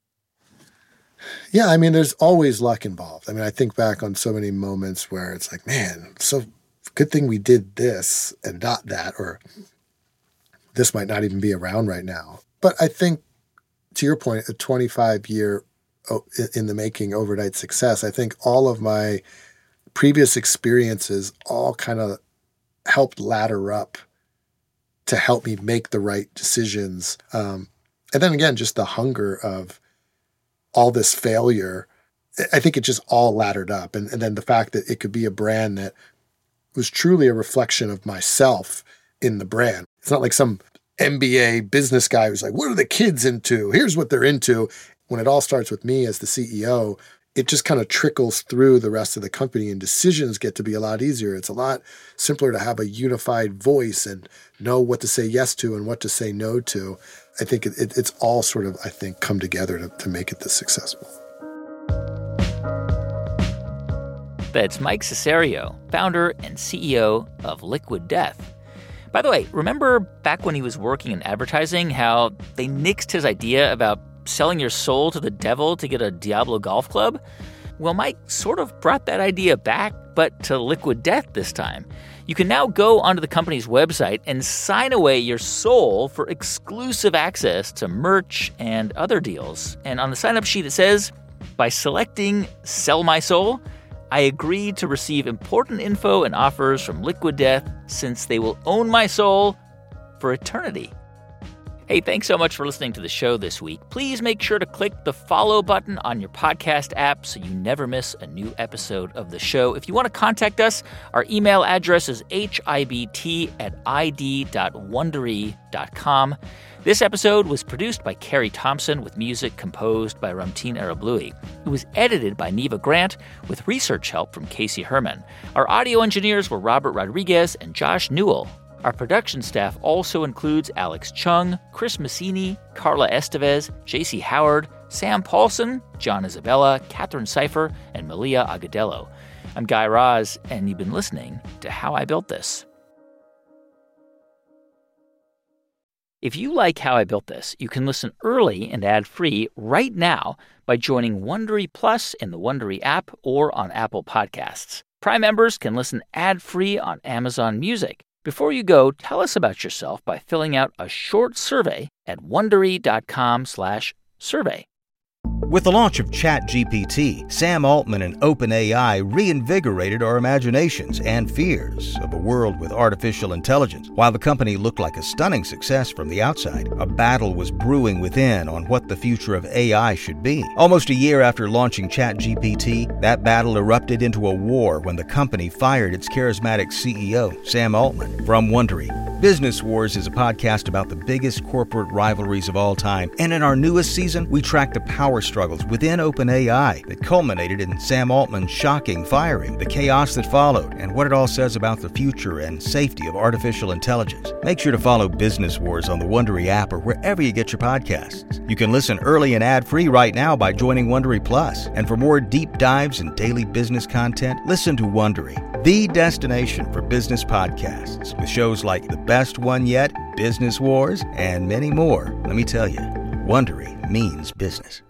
Yeah, I mean, there's always luck involved. I mean, I think back on so many moments where it's like, man, so good thing we did this and not that, or this might not even be around right now. But I think, to your point, a twenty-five year in the making overnight success, I think all of my previous experiences all kind of helped ladder up to help me make the right decisions. Um, and then again, just the hunger of all this failure, I think it just all laddered up. And, and then the fact that it could be a brand that was truly a reflection of myself in the brand. It's not like some M B A business guy who's like, what are the kids into? Here's what they're into. When it all starts with me as the C E O, it just kind of trickles through the rest of the company and decisions get to be a lot easier. It's a lot simpler to have a unified voice and know what to say yes to and what to say no to. I think it, it, it's all sort of, I think, come together to, to make it this successful. That's Mike Cesario, founder and C E O of Liquid Death. By the way, remember back when he was working in advertising, how they nixed his idea about selling your soul to the devil to get a Diablo golf club? Well, Mike sort of brought that idea back, but to Liquid Death this time. You can now go onto the company's website and sign away your soul for exclusive access to merch and other deals. And on the sign-up sheet it says, by selecting Sell My Soul, I agreed to receive important info and offers from Liquid Death since they will own my soul for eternity. Hey, thanks so much for listening to the show this week. Please make sure to click the follow button on your podcast app so you never miss a new episode of the show. If you want to contact us, our email address is hibt at id dot wondery dot com. This episode was produced by Carrie Thompson with music composed by Ramtin Arablouei. It was edited by Neva Grant with research help from Casey Herman. Our audio engineers were Robert Rodriguez and Josh Newell. Our production staff also includes Alex Chung, Chris Massini, Carla Estevez, J C Howard, Sam Paulson, John Isabella, Catherine Cipher, and Malia Agadello. I'm Guy Raz, and you've been listening to How I Built This. If you like How I Built This, you can listen early and ad-free right now by joining Wondery Plus in the Wondery app or on Apple Podcasts. Prime members can listen ad-free on Amazon Music. Before you go, tell us about yourself by filling out a short survey at wondery.com slash survey. With the launch of ChatGPT, Sam Altman and OpenAI reinvigorated our imaginations and fears of a world with artificial intelligence. While the company looked like a stunning success from the outside, a battle was brewing within on what the future of A I should be. Almost a year after launching ChatGPT, that battle erupted into a war when the company fired its charismatic C E O, Sam Altman. From Wondery, Business Wars is a podcast about the biggest corporate rivalries of all time, and in our newest season, we track the power struggles within OpenAI that culminated in Sam Altman's shocking firing, the chaos that followed, and what it all says about the future and safety of artificial intelligence. Make sure to follow Business Wars on the Wondery app or wherever you get your podcasts. You can listen early and ad-free right now by joining Wondery Plus. And for more deep dives and daily business content, listen to Wondery, the destination for business podcasts, with shows like The Best One Yet, Business Wars, and many more. Let me tell you, Wondery means business.